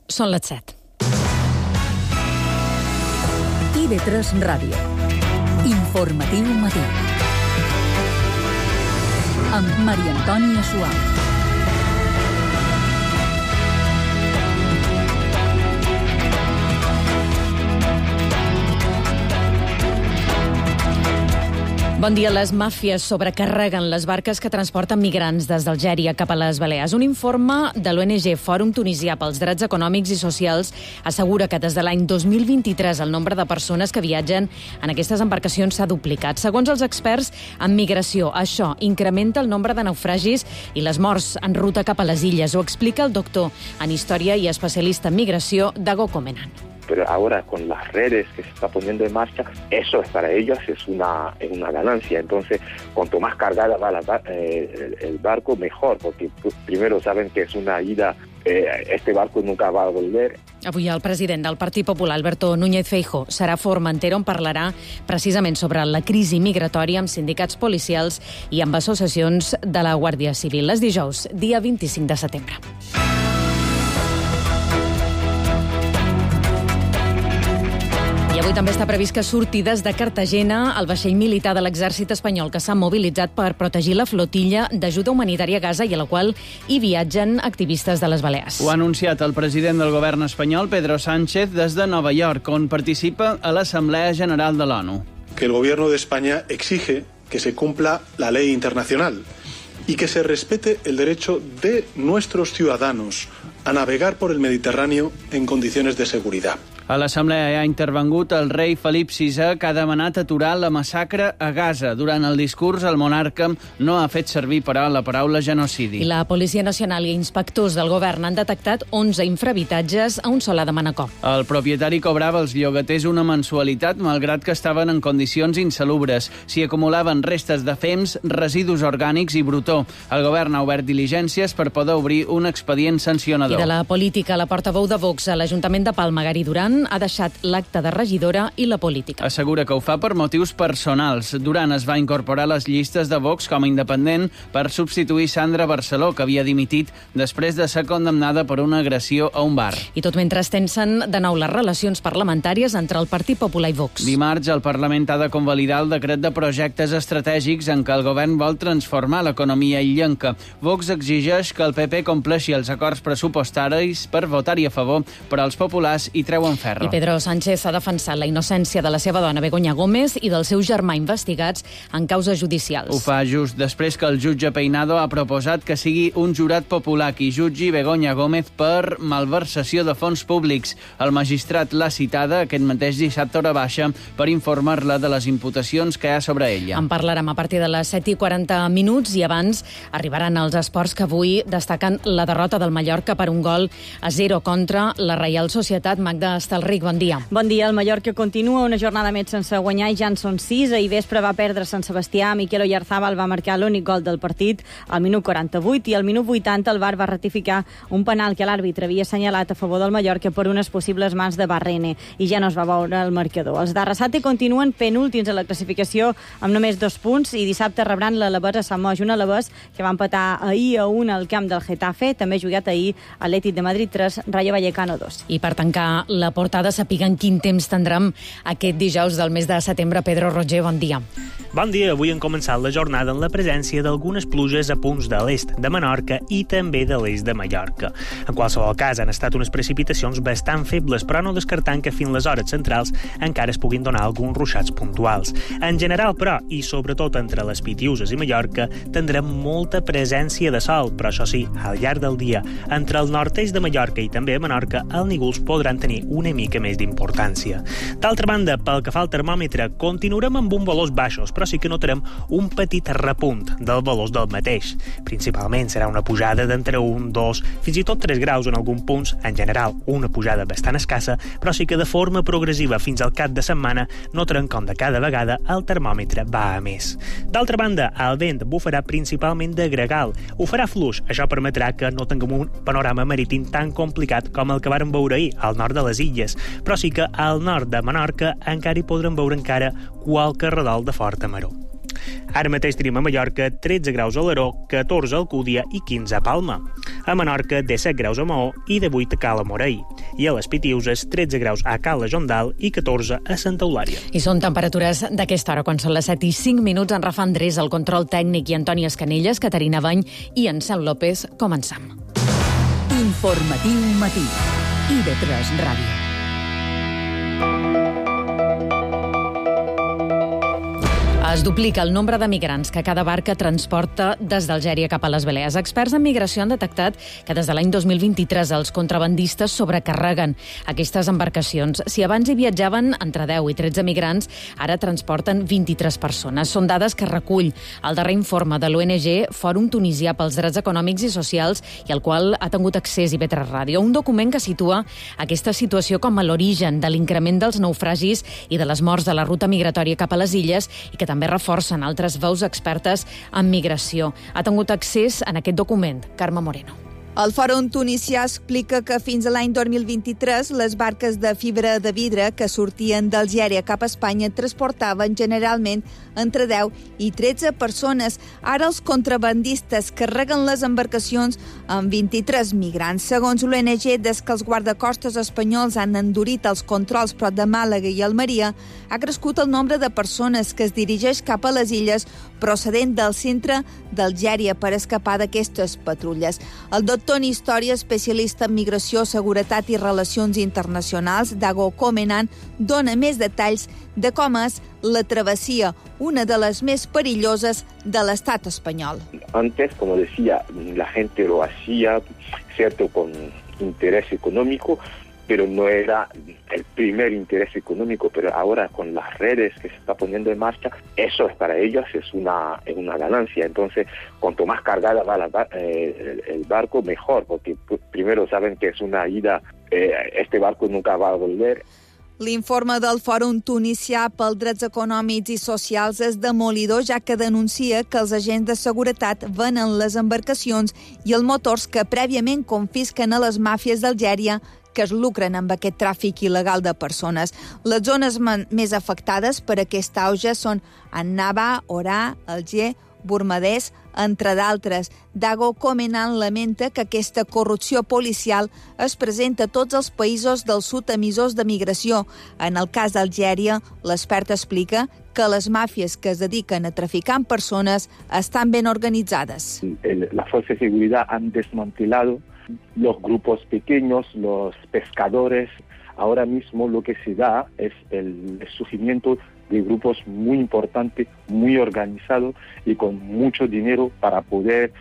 Són les 7. IB3 Ràdio. Informatiu matí. Amb Maria Antònia Suau. Bon dia. Les màfies sobrecarreguen les barques que transporten migrants des d'Algèria cap a les Balears. Un informe de l'ONG Fòrum Tunisià pels Drets Econòmics i Socials assegura que des de l'any 2023 el nombre de persones que viatgen en aquestes embarcacions s'ha duplicat. Segons els experts en migració, això incrementa el nombre de naufragis i les morts en ruta cap a les illes. Ho explica el doctor en Història i especialista en migració, Dago Comenan. Pero ahora con las redes que se está poniendo en marcha, eso para ellos es una ganancia. Entonces, cuanto más cargada va el barco, mejor, porque primero saben que es una ida, este barco nunca va a volver. Avui el president del Partit Popular, Alberto Núñez Feijóo, serà a Formentera, on parlarà precisament sobre la crisi migratòria amb sindicats policials i amb associacions de la Guàrdia Civil. És dijous, dia 25 de setembre. Avui també està previst que surti des de Cartagena el vaixell militar de l'exèrcit espanyol que s'ha mobilitzat per protegir la flotilla d'ajuda humanitària a Gaza i a la qual hi viatgen activistes de les Balears. Ho ha anunciat el president del govern espanyol, Pedro Sánchez, des de Nova York, on participa a l'Assemblea General de l'ONU. Que el gobierno de España exige que se cumpla la ley internacional y que se respete el derecho de nuestros ciudadanos a navegar por el Mediterráneo en condiciones de seguridad. A l'Assemblea ha intervengut el rei Felip VI, que ha demanat aturar la massacre a Gaza. Durant el discurs, el monarca no ha fet servir, però, la paraula genocidi. I la Policia Nacional i inspectors del govern han detectat 11 infrahabitatges a un solar de Manacor. El propietari cobrava als llogaters una mensualitat, malgrat que estaven en condicions insalubres. S'hi acumulaven restes de fems, residus orgànics i brutó. El govern ha obert diligències per poder obrir un expedient sancionador. I de la política, la portaveu de Vox a l'Ajuntament de Palma, Gary Duran, ha deixat l'acte de regidora i la política. Assegura que ho fa per motius personals. Duran es va incorporar a les llistes de Vox com a independent per substituir Sandra Barceló, que havia dimitit després de ser condemnada per una agressió a un bar. I tot mentre es tensen de nou les relacions parlamentàries entre el Partit Popular i Vox. Dimarts, el Parlament ha de convalidar el decret de projectes estratègics en què el govern vol transformar l'economia illenca. Vox exigeix que el PP compleixi els acords pressupostaris per votar-hi a favor, però els populars hi treuen ferro. I Pedro Sánchez ha defensat la innocència de la seva dona Begoña Gómez i del seu germà investigats en causes judicials. Ho fa just després que el jutge Peinado ha proposat que sigui un jurat popular qui jutgi Begoña Gómez per malversació de fons públics. El magistrat l'ha citada aquest mateix dissabte a hora baixa per informar-la de les imputacions que hi ha sobre ella. En parlarem a partir de les 7:40 i abans arribaran els esports que avui destaquen la derrota del Mallorca per 1-0 contra la Reial Societat. Magda Estalric, bon dia. Bon dia. El Mallorca continua una jornada més sense guanyar i ja en són 6. Ahir vespre va perdre Sant Sebastià. Miquel Oyarzabal va marcar l'únic gol del partit al minut 48 i al minut 80 el VAR va ratificar un penal que l'àrbitre havia assenyalat a favor del Mallorca per unes possibles mans de Barrene i ja no es va veure el marcador. Els d'Arrasate continuen penúltims a la classificació amb només 2 punts i dissabte rebran l'Alavés a Sant Moix, un Alavés que va empatar ahir a 1 al camp del Getafe. També ha jugat ahir Atlètic de Madrid 3, Rayo Vallecano 2. I per tancar la portada, sapiguen quin temps tindrem aquest dijous del mes de setembre. Pedro Roger, bon dia. Bon dia. Avui hem començat la jornada amb la presència d'algunes pluges a punts de l'est de Menorca i també de l'est de Mallorca. En qualsevol cas, han estat unes precipitacions bastant febles, però no descartant que fins les hores centrals encara es puguin donar alguns ruixats puntuals. En general, però, i sobretot entre les Pitiuses i Mallorca, tindrem molta presència de sol, però això sí, al llarg del dia, entre el nord-est de Mallorca i també a Menorca, els núvols podran tenir una mica més d'importància. D'altra banda, pel que fa al termòmetre, continuarem amb uns valors baixos, però sí que notarem un petit repunt dels valors del mateix. Principalment serà una pujada d'entre 1, 2, fins i tot 3 graus en alguns punts, en general una pujada bastant escassa, però sí que de forma progressiva fins al cap de setmana notarem com de cada vegada el termòmetre va a més. D'altra banda, el vent bufarà principalment de gregal. Ho farà fluix, això permetrà que no tinguem un panorama marítim tan complicat com el que vàrem veure ahir al nord de les illes, però sí que al nord de Menorca encara hi podrem veure encara qualque redol de forta maror. Ara mateix tenim a Mallorca 13 graus a Alaró, 14 a Alcúdia i 15 a Palma. A Menorca 17 graus a Maó i 18 a Cala Morell. i a les Pitiuses 13 graus a Cala Jondal i 14 a Santa Eulària. I són temperatures d'aquesta hora, quan són les 7:05. En Rafa Andrés, el control tècnic, i Antoni Escanelles, Caterina Bany i Ansel López. Comencem. Informatiu matí. IB3 Ràdio. Es duplica el nombre de migrants que cada barca transporta des d'Algèria cap a les Balears. Experts en migració han detectat que des de l'any 2023 els contrabandistes sobrecarreguen aquestes embarcacions. Si abans hi viatjaven entre 10 i 13 migrants, ara transporten 23 persones. Són dades que recull el darrer informe de l'ONG Fòrum Tunisià pels Drets Econòmics i Socials i al qual ha tingut accés IB3 Ràdio. Un document que situa aquesta situació com a l'origen de l'increment dels naufragis i de les morts de la ruta migratòria cap a les illes i que també reforcen altres veus expertes en migració. Ha tingut accés en aquest document Carme Moreno. El Fòrum Tunisià explica que fins a l'any 2023 les barques de fibra de vidre que sortien d'Algèria cap a Espanya transportaven generalment entre 10 i 13 persones. Ara els contrabandistes carreguen les embarcacions amb 23 migrants. Segons l'ONG, des que els guardacostes espanyols han endurit els controls prop de Màlaga i Almeria, ha crescut el nombre de persones que es dirigeix cap a les illes procedent del centre d'Algèria per escapar d'aquestes patrulles. El doctor en història, especialista en migració, seguretat i relacions internacionals, Dago Comenan, dona més detalls de com és la travesía, una de las más perillosas del Estado español. Antes, como decía, la gente lo hacía, cierto, con interés económico, pero no era el primer interés económico, pero ahora con las redes que se está poniendo en marcha, eso es para ellos es una ganancia. Entonces, cuanto más cargada va el barco, mejor, porque primero saben que es una ida, este barco nunca va a volver. L'informe del Fòrum Tunisià pels Drets Econòmics i Socials és demolidor, ja que denuncia que els agents de seguretat venen les embarcacions i els motors que prèviament confisquen a les màfies d'Algèria que es lucren amb aquest tràfic il·legal de persones. Les zones més afectades per aquest auge són Annaba, Orà, Alger, Bormadès, entre d'altres. Dago Comenan lamenta que aquesta corrupció policial es presenta a tots els països del sud emissors de migració. En el cas d'Algèria, l'expert explica que les màfies que es dediquen a traficar amb persones estan ben organitzades. Las fuerzas de seguridad han desmantelado los grupos pequeños, los pescadores. Ahora mismo lo que se da es el surgimiento de grupos muy importantes, muy organizados y con mucho dinero para poder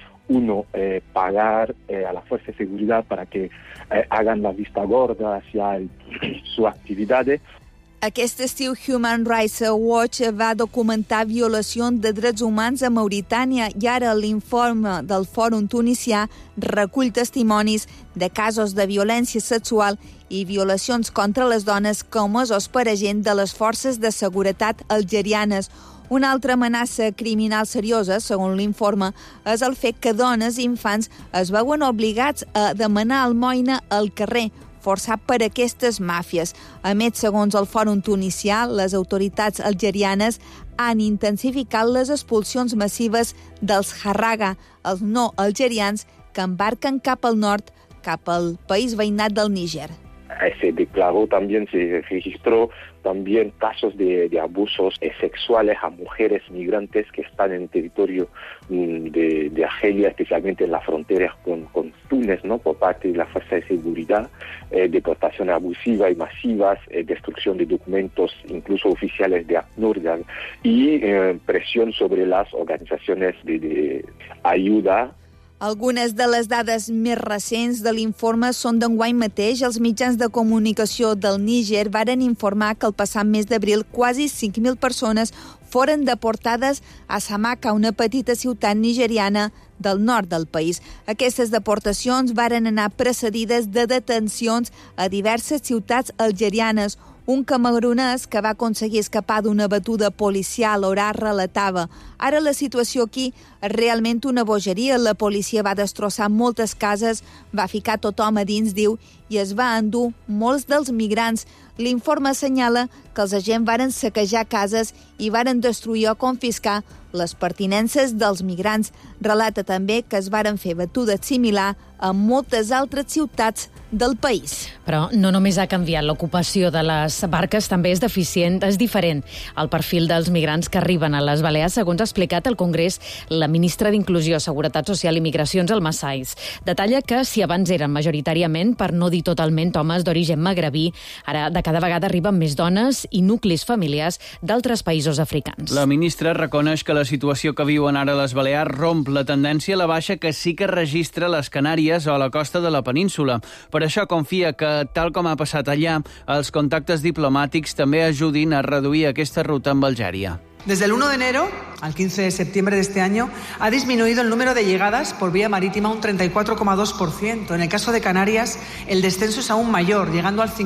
pagar a la fuerza de seguridad para que hagan la vista gorda hacia sus actividades. Aquest estiu, Human Rights Watch va documentar violacions de drets humans a Mauritània i ara l'informe del Fòrum Tunisià recull testimonis de casos de violència sexual i violacions contra les dones comesos per agent de les forces de seguretat algerianes. Una altra amenaça criminal seriosa, segons l'informe, és el fet que dones i infants es veuen obligats a demanar almoina al carrer, forçat per aquestes màfies. A més, segons el Fòrum Tunisià, les autoritats algerianes han intensificat les expulsions massives dels Harraga, els no algerians que embarquen cap al nord, cap al país veïnat del Níger. Se declaró también, se registró también casos de abusos sexuales a mujeres migrantes que están en el territorio de Argelia, especialmente en las fronteras con Túnez, ¿no? Por parte de la fuerza de seguridad, deportaciones abusivas y masivas, destrucción de documentos, incluso oficiales de ACNUR, y presión sobre las organizaciones de ayuda. Algunes de les dades més recents de l'informe són d'enguany mateix. Els mitjans de comunicació del Níger varen informar que el passat mes d'abril quasi 5.000 persones foren deportades a Samaka, una petita ciutat nigeriana del nord del país. Aquestes deportacions varen anar precedides de detencions a diverses ciutats algerianes. Un camerunès que va aconseguir escapar d'una batuda policial, Orà, relatava: ara la situació aquí és realment una bogeria. La policia va destrossar moltes cases, va ficar tothom a dins, diu, i es va endur molts dels migrants. L'informe assenyala que els agents varen saquejar cases i varen destruir o confiscar les pertinences dels migrants. Relata també que es varen fer batudes similar a moltes altres ciutats del país. Però no només ha canviat l'ocupació de les barques, també és diferent el perfil dels migrants que arriben a les Balears, segons ha explicat al Congrés la ministra d'Inclusió, Seguretat Social i Migracions, Alma Saiz. Detalla que si abans eren majoritàriament, per no dir totalment, homes d'origen magrebí, ara de cada vegada arriben més dones i nuclis familiars d'altres països africans. La ministra reconeix que la situació que viuen ara les Balears romp la tendència a la baixa que sí que registra les Canàries o a la costa de la península. Per això confia que, tal com ha passat allà, els contactes diplomàtics també ajudin a reduir aquesta ruta amb Algèria. Desde el 1 de enero al 15 de septiembre de este año ha disminuido el número de llegadas por vía marítima un 34,2%. En el caso de Canarias, el descenso es aún mayor, llegando al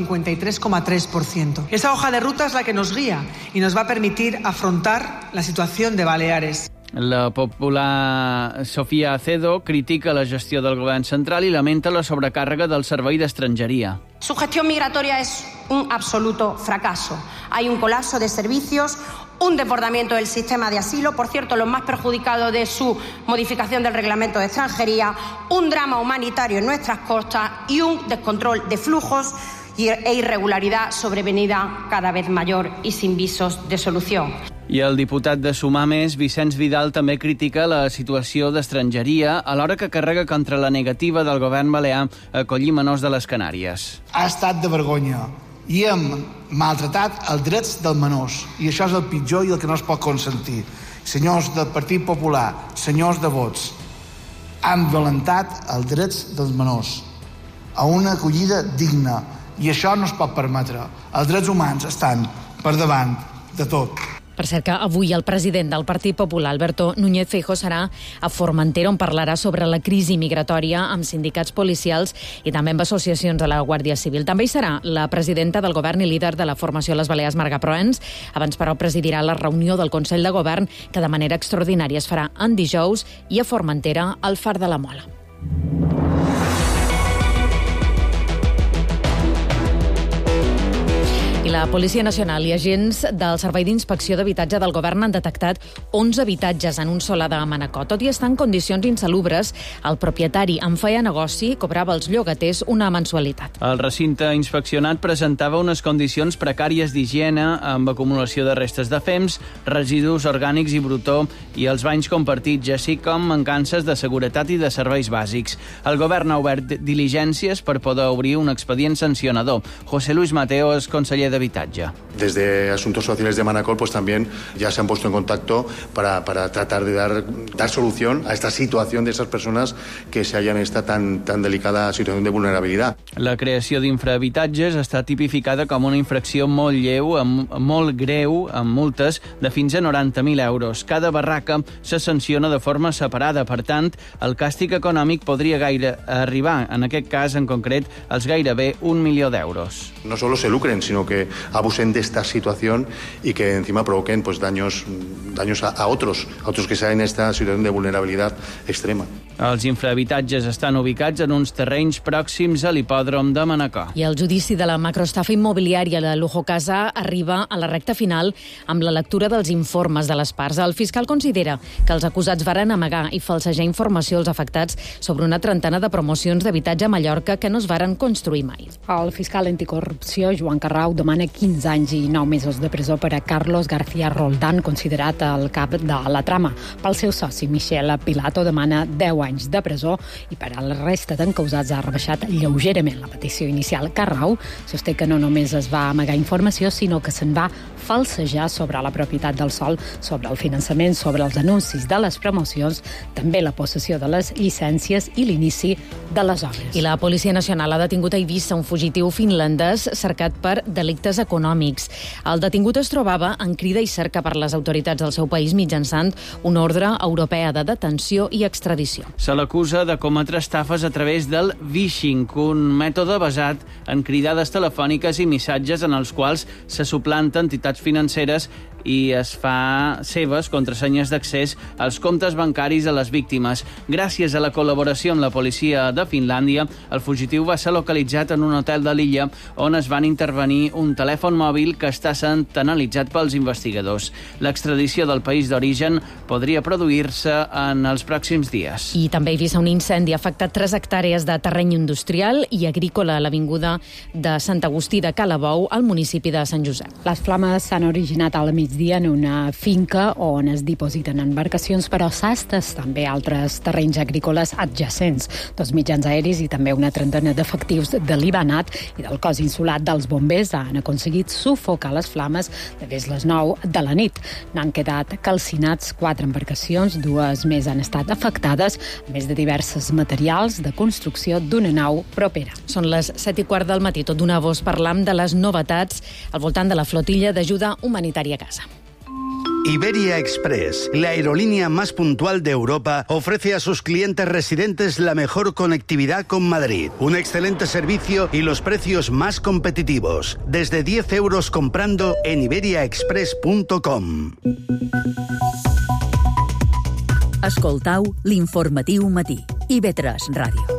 53,3%. Esa hoja de ruta es la que nos guía y nos va a permitir afrontar la situación de Baleares. La popular Sofía Acedo critica la gestió del govern central i lamenta la sobrecàrrega del servei d'estrangeria. Su gestión migratoria es un absoluto fracaso. Hay un colapso de servicios, un desbordamiento del sistema de asilo, por cierto, los más perjudicados de su modificación del reglamento de extranjería, un drama humanitario en nuestras costas y un descontrol de flujos e irregularidad sobrevenida cada vez mayor y sin visos de solución. I el diputat de Sumar Més, Vicenç Vidal, també critica la situació d'estrangeria alhora que carrega contra la negativa del govern balear a acollir menors de les Canàries. Ha estat de vergonya i hem maltratat els drets dels menors i això és el pitjor i el que no es pot consentir. Senyors del Partit Popular, senyors de Vots, han violentat els drets dels menors a una acollida digna i això no es pot permetre. Els drets humans estan per davant de tot. Per cert que avui el president del Partit Popular, Alberto Núñez Feijóo, serà a Formentera, on parlarà sobre la crisi migratòria amb sindicats policials i també amb associacions de la Guàrdia Civil. També hi serà la presidenta del govern i líder de la formació a les Balears, Marga Proens. Abans, però, presidirà la reunió del Consell de Govern, que de manera extraordinària es farà en dijous i a Formentera, al Far de la Mola. I la Policia Nacional i agents del Servei d'Inspecció d'Habitatge del Govern han detectat 11 habitatges en un solar de Manacor. Tot i estar en condicions insalubres, el propietari en feia negoci i cobrava als llogaters una mensualitat. El recinte inspeccionat presentava unes condicions precàries d'higiene amb acumulació de restes de fems, residus orgànics i brutó i els banys compartits, així com mancances de seguretat i de serveis bàsics. El govern ha obert diligències per poder obrir un expedient sancionador. José Luis Mateo és conseller d'Habitatge. Desde Asuntos Sociales de Manacor pues también ya se han puesto en contacto para tratar de dar solución a esta situación de esas personas que se hallan en esta tan delicada situación de vulnerabilidad. La creació d'infrahabitatges està tipificada com una infracció molt greu, amb multes de fins a 90.000 euros. Cada barraca se sanciona de forma separada, per tant, el càstig econòmic podria arribar, en aquest cas en concret, als gairebé 1 milió d'euros. No solo se lucren, sino que abusen de esta situación y que encima provoquen pues daños a otros que están en esta situación de vulnerabilidad extrema. Els infrahabitatges estan ubicats en uns terrenys pròxims a l'hipòdrom de Manacor. I el judici de la macroestafa immobiliària de Lujo Casa arriba a la recta final amb la lectura dels informes de les parts. El fiscal considera que els acusats varen amagar i falsejar informació als afectats sobre una trentena de promocions d'habitatge a Mallorca que no es varen construir mai. El fiscal anticorrupció, Joan Carrau, demana 15 anys i 9 mesos de presó per a Carlos García Roldán, considerat el cap de la trama. Pel seu soci, Michel Pilato, demana 10 anys de presó i per a la resta d'encausats ha rebaixat lleugerament la petició inicial. Carrau sosté que no només es va amagar informació, sinó que se'n va falsejar sobre la propietat del sòl, sobre el finançament, sobre els anuncis de les promocions, també la possessió de les llicències i l'inici de les obres. I la Policia Nacional ha detingut a Eivissa un fugitiu finlandès cercat per delictes econòmics. El detingut es trobava en crida i cerca per les autoritats del seu país mitjançant una ordre europea de detenció i extradició. Se l'acusa de cometre estafes a través del phishing, un mètode basat en cridades telefòniques i missatges en els quals se suplanta entitats financeres i es fa seves contrasenyes d'accés als comptes bancaris de les víctimes. Gràcies a la col·laboració amb la policia de de Finlàndia, el fugitiu va ser localitzat en un hotel de l'illa on es van intervenir un telèfon mòbil que està sent analitzat pels investigadors. L'extradició del país d'origen podria produir-se en els pròxims dies. I també a Eivissa un incendi ha afectat 3 hectàrees de terreny industrial i agrícola a l'avinguda de Sant Agustí de Calabou, al municipi de Sant Josep. Les flames s'han originat al migdia en una finca on es dipositen embarcacions, però sastes també altres terrenys agrícoles adjacents. 2 mitjans aeris i també una trentena d'efectius de l'Ibanat i del cos insulat dels bombers han aconseguit sufocar les flames des les 9 de la nit. N'han quedat calcinats 4 embarcacions, 2 més han estat afectades, a més de diversos materials de construcció d'una nau propera. Són les 7:15 del matí, tot d'una voz parlam de les novetats al voltant de la flotilla d'ajuda humanitària a Gaza. Iberia Express, la aerolínea más puntual de Europa, ofrece a sus clientes residentes la mejor conectividad con Madrid, un excelente servicio y los precios más competitivos. Desde 10 euros comprando en iberiaexpress.com. Escoltau l'informatiu matí. IB3 Ràdio.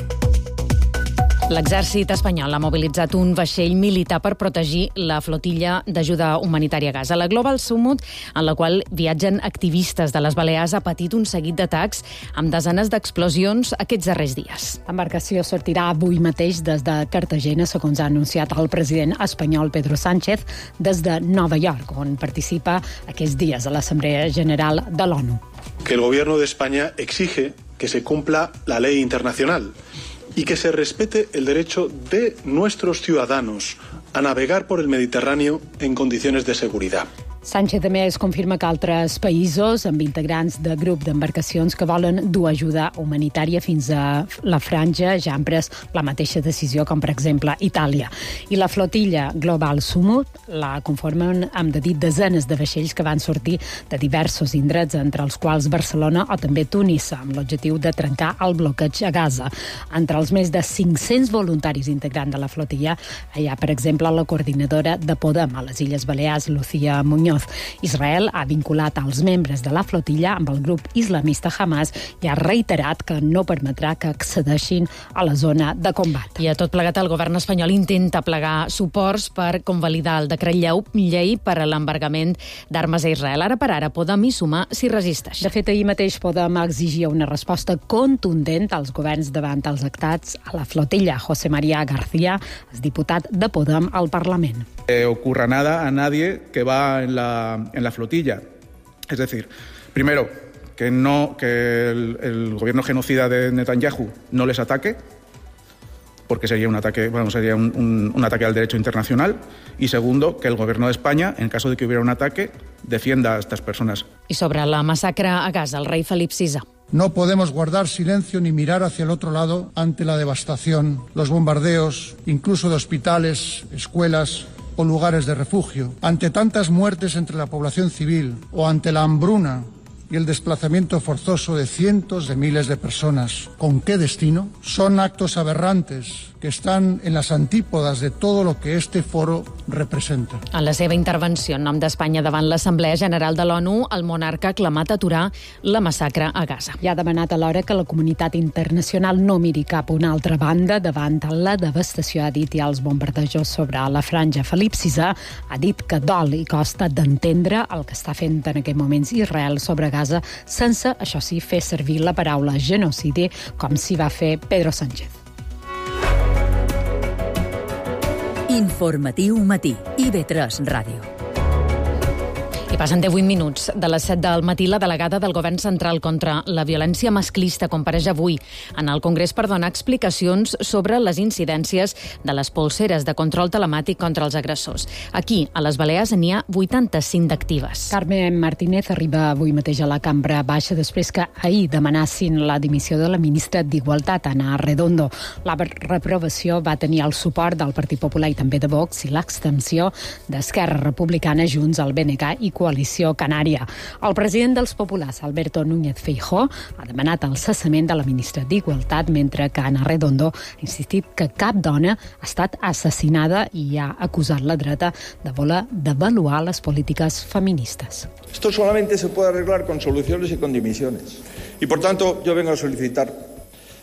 L'exèrcit espanyol ha mobilitzat un vaixell militar per protegir la flotilla d'ajuda humanitària a Gaza. La Global Summit, en la qual viatgen activistes de les Balears, ha patit un seguit d'atacs amb desenes d'explosions aquests darrers dies. L'embarcació sortirà avui mateix des de Cartagena, segons ha anunciat el president espanyol Pedro Sánchez, des de Nova York, on participa aquests dies a l'Assemblea General de l'ONU. Que el gobierno de España exige que se cumpla la ley internacional y que se respete el derecho de nuestros ciudadanos a navegar por el Mediterráneo en condiciones de seguridad. Sánchez també es confirma que altres països amb integrants de grup d'embarcacions que volen dur ajuda humanitària fins a la franja ja han pres la mateixa decisió, com per exemple Itàlia. I la flotilla Global Summit la conformen, hem de dir, desenes de vaixells que van sortir de diversos indrets, entre els quals Barcelona o també Tunis, amb l'objectiu de trencar el bloqueig a Gaza. Entre els més de 500 voluntaris integrants de la flotilla hi ha, per exemple, la coordinadora de Podem a les Illes Balears, Lucía Muñoz. Israel ha vinculat els membres de la flotilla amb el grup islamista Hamas i ha reiterat que no permetrà que accedeixin a la zona de combat. I a tot plegat, el govern espanyol intenta plegar suports per convalidar el decret llei per a l'embargament d'armes a Israel. Ara per ara, Podem i Sumar s'hi resisteix. De fet, ahir mateix Podem exigia una resposta contundent als governs davant els actats a la flotilla. José María García és diputat de Podem al Parlament. Ocurra nada a nadie que va en la flotilla. Es decir, primero, que el gobierno genocida de Netanyahu no les ataque, porque sería un ataque, un ataque al derecho internacional. Y segundo, que el gobierno de España, en caso de que hubiera un ataque, defienda a estas personas. I sobre la massacre a Gaza, el rei Felip VI. No podemos guardar silencio ni mirar hacia el otro lado ante la devastación, los bombardeos, incluso de hospitales, escuelas o lugares de refugio, ante tantas muertes entre la población civil o ante la hambruna y el desplazamiento forzoso de cientos de miles de personas. ¿Con qué destino? Son actos aberrantes que están en las antípodas de todo lo que este foro representa. En la seva intervenció en nom d'Espanya davant l'Assemblea General de l'ONU, el monarca ha clamat aturar la massacre a Gaza. I ha demanat alhora que la comunitat internacional no miri cap a una altra banda davant la devastació, ha dit, i els bombardejos sobre la franja. Felip VI ha dit que dol i costa d'entendre el que està fent en aquests moments Israel sobre Gaza, sense, això sí, fer servir la paraula genocidi, com s'hi va fer Pedro Sánchez. Informatiu matí. IB3 Ràdio. I passen 18 minuts de les 7 del matí. La delegada del Govern Central contra la violència masclista compareix avui en el Congrés per donar explicacions sobre les incidències de les polseres de control telemàtic contra els agressors. Aquí, a les Balears, n'hi ha 85 d'actives. Carmen Martínez arriba avui mateix a la Cambra Baixa després que ahir demanassin la dimissió de la ministra d'Igualtat, Ana Redondo. La reprovació va tenir el suport del Partit Popular i també de Vox i l'extensió d'Esquerra Republicana, Junts, el BNG i Coalició Canària. El president dels Populars, Alberto Núñez Feijóo, ha demanat el cessament de la ministra d'Igualtat, mentre que Ana Redondo ha insistit que cap dona ha estat assassinada i ha acusat la dreta de voler devaluar les polítiques feministes. Esto solamente se puede arreglar con soluciones y con dimisiones. Y por tanto, yo vengo a solicitar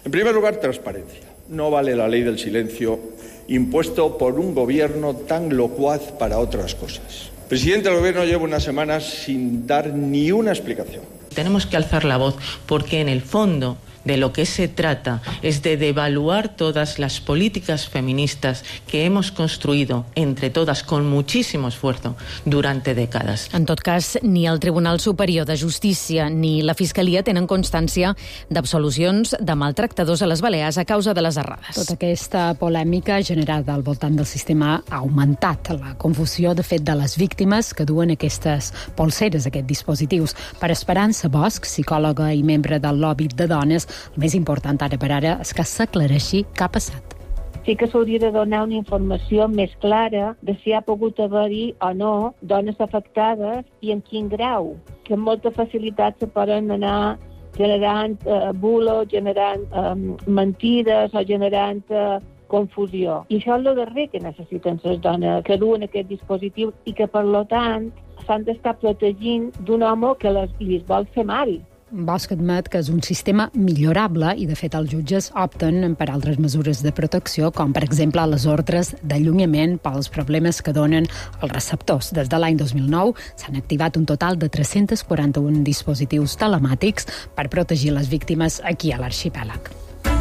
En primer lugar, transparencia. No vale la ley del silencio impuesto por un gobierno tan locuaz para otras cosas. El presidente del gobierno lleva unas semanas sin dar ni una explicación. Tenemos que alzar la voz porque en el fondo de lo que se trata es de devaluar todas las políticas feministas que hemos construido entre todas con muchísimo esfuerzo durante décadas. En tot cas, ni el Tribunal Superior de Justícia ni la Fiscalia tenen constància d'absolucions de maltractadors a les Balears a causa de les errades. Tota aquesta polèmica generada al voltant del sistema ha augmentat la confusió, de fet, de les víctimes que duen aquestes polseres, aquests dispositius. Per Esperança Bosch, psicòloga i membre del lobby de dones, el més important ara per ara és que s'aclareixi què ha passat. Sí que s'hauria de donar una informació més clara de si ha pogut haver-hi o no dones afectades i en quin grau, que amb molta facilitat se poden anar generant bulos, generant mentides o generant confusió. I això és el darrer que necessiten les dones que duen aquest dispositiu i que, per tant, s'han d'estar protegint d'un home que li vol fer mal. Bosch admet que és un sistema millorable i, de fet, els jutges opten per altres mesures de protecció, com, per exemple, les ordres d'allunyament pels problemes que donen els receptors. Des de l'any 2009 s'han activat un total de 341 dispositius telemàtics per protegir les víctimes aquí a l'arxipèlag.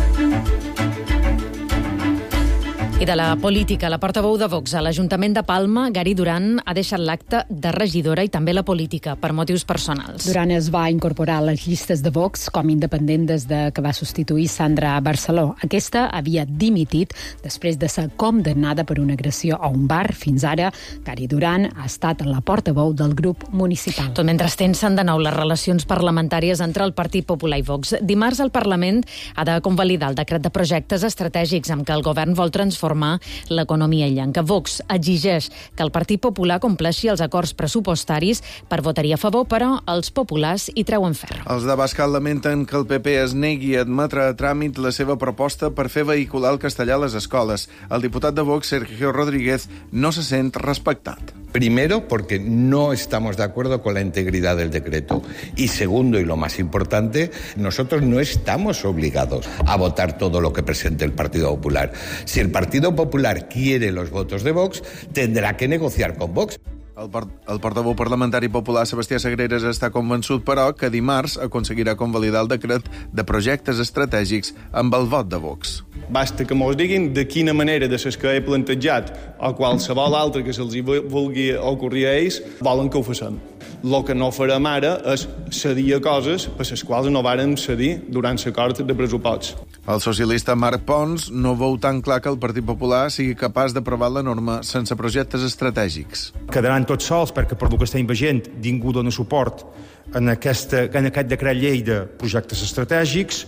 I de la política, la portaveu de Vox a l'Ajuntament de Palma, Gary Duran, ha deixat l'acte de regidora i també la política per motius personals. Duran es va incorporar a les llistes de Vox com independent des de que va substituir Sandra Barceló. Aquesta havia dimitit després de ser condemnada per una agressió a un bar. Fins ara, Gary Duran ha estat la portaveu del grup municipal. Tot mentre tensen de nou les relacions parlamentàries entre el Partit Popular i Vox. Dimarts el Parlament ha de convalidar el decret de projectes estratègics amb què el govern vol transformar l'economia illenca. Vox exigeix que el Partit Popular compleixi els acords pressupostaris. Per votaria a favor, però els populars hi treuen ferro. Els de Bascal lamenten que el PP es negui a admetre a tràmit la seva proposta per fer vehicular el castellà a les escoles. El diputat de Vox, Sergio Rodríguez, no se sent respectat. Primero, porque no estamos de acuerdo con la integridad del decreto. Y segundo, y lo más importante, nosotros no estamos obligados a votar todo lo que presente el Partido Popular. Si el Partido Popular quiere los votos de Vox, tendrá que negociar con Vox. El portaveu parlamentari popular Sebastià Sagreras està convençut, però, que dimarts aconseguirà convalidar el decret de projectes estratègics amb el vot de Vox. Basta que mos diguin de quina manera de les que he plantejat o qualsevol altra que se'ls vulgui ocorrir a ells, volen que ho facem. El que no farem ara és cedir a coses per les quals no vàrem cedir durant l'acord de pressuposts. El socialista Marc Pons no veu tan clar que el Partit Popular sigui capaç d'aprovar la norma sense projectes estratègics. Quedaran tots sols perquè per el que estem veient ningú dona suport en aquest decret llei de projectes estratègics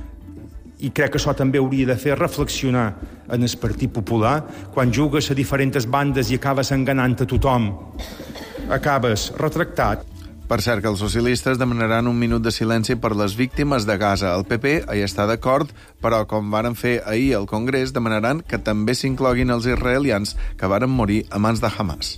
i crec que això també hauria de fer reflexionar en el Partit Popular. Quan jugues a diferents bandes i acabes enganant a tothom, acabes retractat. Per cert, que els socialistes demanaran un minut de silenci per les víctimes de Gaza. El PP hi està d'acord, però, com varen fer ahir al Congrés, demanaran que també s'incloguin els israelians que varen morir a mans de Hamas.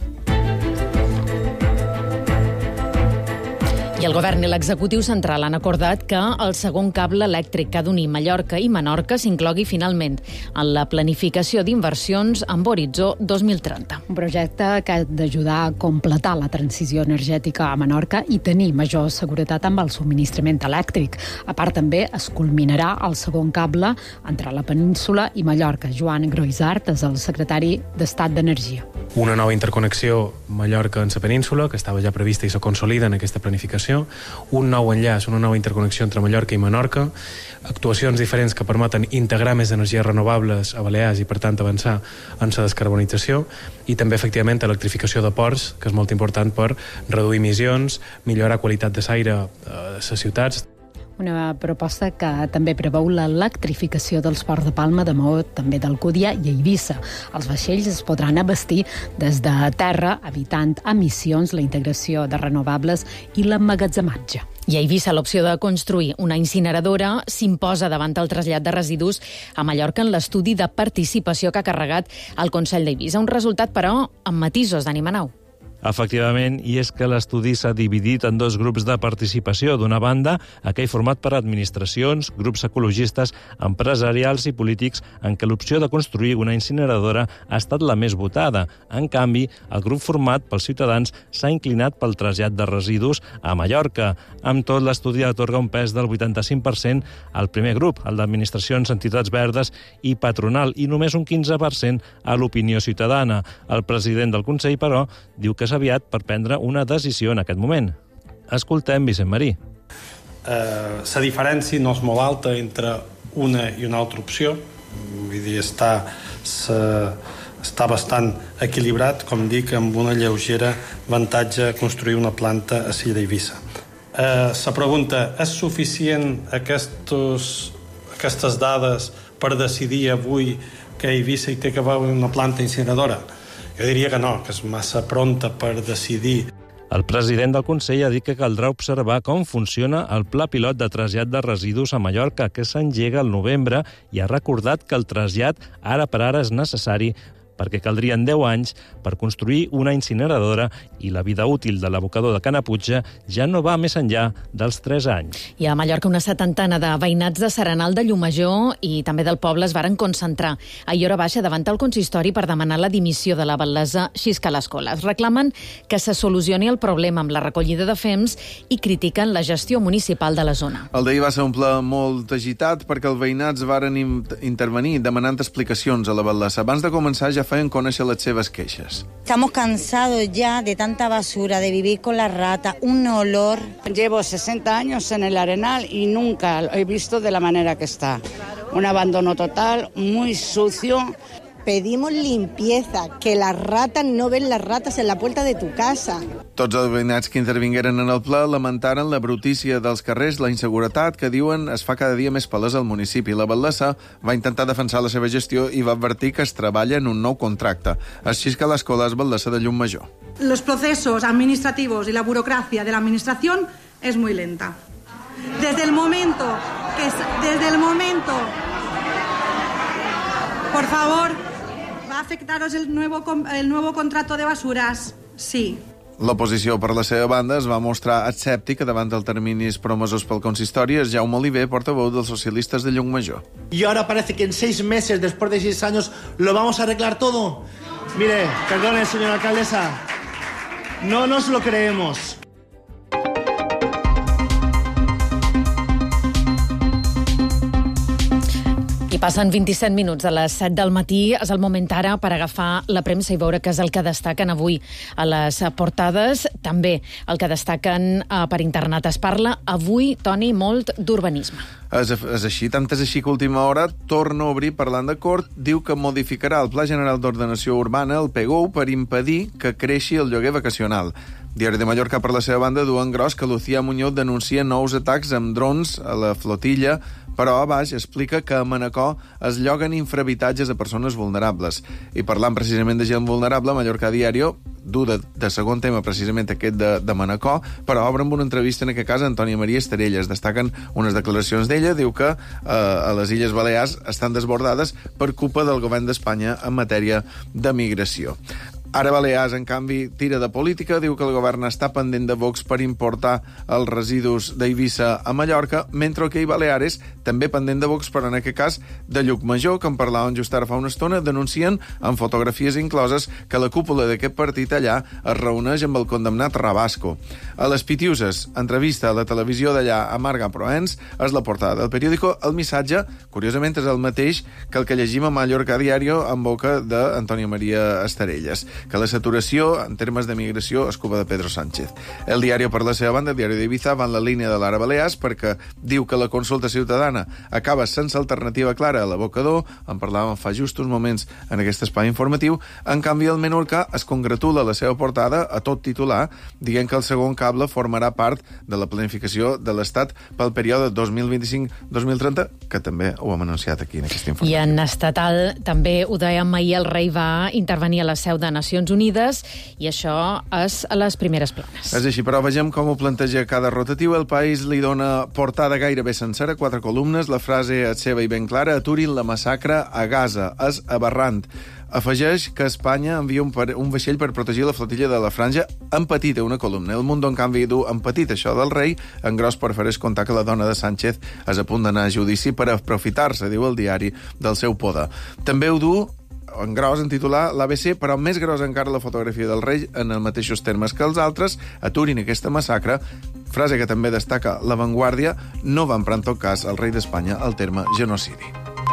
I el govern i l'executiu central han acordat que el segon cable elèctric que ha d'unir Mallorca i Menorca s'inclogui finalment en la planificació d'inversions amb horitzó 2030. Un projecte que ha d'ajudar a completar la transició energètica a Menorca i tenir major seguretat amb el subministrament elèctric. A part, també es culminarà el segon cable entre la península i Mallorca. Joan Groisart és el secretari d'Estat d'Energia. Una nova interconnexió Mallorca en la península, que estava ja prevista i se consolida en aquesta planificació, un nou enllaç, una nova interconnexió entre Mallorca i Menorca, actuacions diferents que permeten integrar més energies renovables a Balears i, per tant, avançar en la descarbonització, i també, efectivament, electrificació de ports, que és molt important per reduir emissions, millorar qualitat de l'aire a les ciutats. Una proposta que també preveu l'electrificació dels ports de Palma, de Maó, també d'Alcúdia i Eivissa. Els vaixells es podran abastir des de terra, evitant emissions, la integració de renovables i l'emmagatzematge. I a Eivissa l'opció de construir una incineradora s'imposa davant el trasllat de residus a Mallorca en l'estudi de participació que ha carregat el Consell d'Eivissa. Un resultat, però, amb matisos, Dani Manau. Efectivament, i és que l'estudi s'ha dividit en dos grups de participació. D'una banda, aquell format per administracions, grups ecologistes, empresarials i polítics, en què l'opció de construir una incineradora ha estat la més votada. En canvi, el grup format pels ciutadans s'ha inclinat pel trasllat de residus a Mallorca. Amb tot, l'estudi atorga un pes del 85% al primer grup, el d'administracions, entitats verdes i patronal, i només un 15% a l'opinió ciutadana. El president del Consell, però, diu que és aviat per prendre una decisió en aquest moment. Escoltem Vicent Marí. La diferència no és molt alta entre una i una altra opció. Vull dir, està bastant equilibrat, com dic, amb una lleugera avantatge construir una planta a Silla d'Eivissa. La pregunta, és suficient aquestes dades per decidir avui que a Eivissa hi té que haver una planta incineradora? Jo diria que no, que és massa pronta per decidir. El president del Consell ha dit que caldrà observar com funciona el pla pilot de trasllat de residus a Mallorca, que s'engega al novembre, i ha recordat que el trasllat ara per ara és necessari perquè caldrien 10 anys per construir una incineradora i la vida útil de l'abocador de Canaputxa ja no va més enllà dels 3 anys. I a Mallorca una 70 de veïnats de Serenal de Llumajor i també del poble es varen concentrar ahir hora baixa davant el consistori per demanar la dimissió de la batllessa Xisca Lescolas. Reclamen que se solucioni el problema amb la recollida de fems i critiquen la gestió municipal de la zona. El d'ahir va ser un ple molt agitat perquè els veïnats varen intervenir demanant explicacions a la batllessa. Abans de començar ja feien conèixer les seves queixes. Estamos cansados ya de tanta basura, de vivir con la rata, un olor. Llevo 60 años en el Arenal y nunca lo he visto de la manera que está. Un abandono total, muy sucio. Pedimos limpieza, que las ratas no ven las ratas en la puerta de tu casa. Tots els veïnats que intervingueren en el ple lamentaren la brutícia dels carrers, la inseguretat que diuen es fa cada dia més palesa al municipi. La batllessa va intentar defensar la seva gestió i va advertir que es treballa en un nou contracte. Xisca Lescolas, batllessa de Llumajor. Los procesos administrativos y la burocracia de la administración es muy lenta. Desde el momento, por favor, ¿va a afectaros el nuevo contrato de basuras? Sí. L'oposició, per la seva banda, es va mostrar escèptica davant dels terminis promesos pel consistori. És Jaume Oliver, portaveu dels socialistes de Llucmajor. Y ahora parece que en 6 meses, después de 6 años, lo vamos a arreglar todo. Mire, perdone, señora alcaldesa, no nos lo creemos. I passen 27 minuts de les 7 del matí. És el moment ara per agafar la premsa i veure què és el que destaquen avui a les portades. També el que destaquen per internet. Es parla avui, Toni, molt d'urbanisme. És així, tant és així que a última hora torna a obrir parlant de Cort, diu que modificarà el Pla General d'Ordenació Urbana, el PGU, per impedir que creixi el lloguer vacacional. Diari de Mallorca, per la seva banda, duen gros que Lucía Muñoz denuncia nous atacs amb drons a la flotilla, però a baix explica que a Manacor es lloguen infrahabitatges a persones vulnerables. I parlant precisament de gent vulnerable, Mallorca Diario du de segon tema precisament aquest de Manacor, però obre amb una entrevista en aquest cas a Antònia Maria Estarelles. Destaquen unes declaracions d'ella, diu que a les Illes Balears estan desbordades per culpa del govern d'Espanya en matèria de migració. Ara Balears, en canvi, tira de política, diu que el govern està pendent de Vox per importar els residus d'Eivissa a Mallorca, mentre que Baleares també pendent de Vox, però en aquest cas de Llucmajor, que en parlàvem just ara fa una estona, denuncien, amb fotografies incloses, que la cúpula d'aquest partit allà es reuneix amb el condemnat Rabasco. A les Pitiuses, entrevista a la televisió d'allà a Marga Proens, és la portada del periòdico. El missatge, curiosament, és el mateix que el que llegim a Mallorca Diario en boca d'Antònia Maria Estarelles, que la saturació en termes de migració és culpa de Pedro Sánchez. El diari, per la seva banda, el diari d'Ibiza, va en la línia de l'Ara Balears perquè diu que la consulta ciutadana acaba sense alternativa clara a l'abocador, en parlàvem fa just uns moments en aquest espai informatiu. En canvi, el Menorca es congratula a la seva portada a tot titular, dient que el segon cable formarà part de la planificació de l'Estat pel període 2025-2030, que també ho hem anunciat aquí en aquest informatiu. I en estatal, també ho dèiem ahir, el rei va intervenir a la seu de Nacions Unides, i això és a les primeres planes. És així, però vegem com ho planteja cada rotatiu. El País li dona portada gairebé sencera, 4 columnes, la frase és seva i ben clara: aturin la massacre a Gaza. És aberrant. Afegeix que Espanya envia un vaixell per protegir la flotilla de la Franja en petit, una columna. El Mundo, en canvi, du en petit això del rei, en gros per fer comptar que la dona de Sánchez és a punt d'anar a judici per aprofitar-se, diu el diari, del seu poder. També ho du en gros, en titular, l'ABC, però més gros encara la fotografia del rei en els mateixos termes que els altres. Aturin aquesta massacre, frase que també destaca La Vanguardia, no va emprar en tot cas el rei d'Espanya el terme genocidi.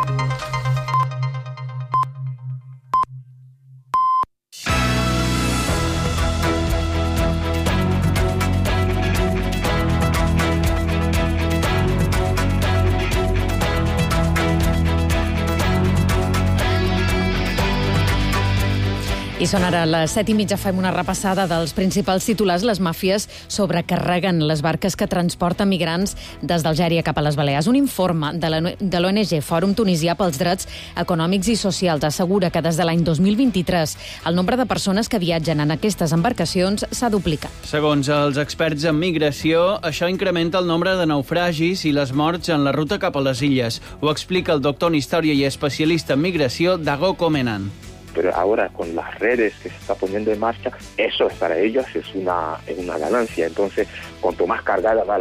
I són ara les 7:30, fem una repassada dels principals titulars. Les màfies sobrecarreguen les barques que transporten migrants des d'Algèria cap a les Balears. Un informe de l'ONG Fòrum Tunisià pels Drets Econòmics i Socials assegura que des de l'any 2023 el nombre de persones que viatgen en aquestes embarcacions s'ha duplicat. Segons els experts en migració, això incrementa el nombre de naufragis i les morts en la ruta cap a les illes. Ho explica el doctor en Història i especialista en migració, Dago Comenan. Pero ahora con las redes que se está poniendo en marcha, eso para ellos es una ganancia. Entonces, cuanto más cargada va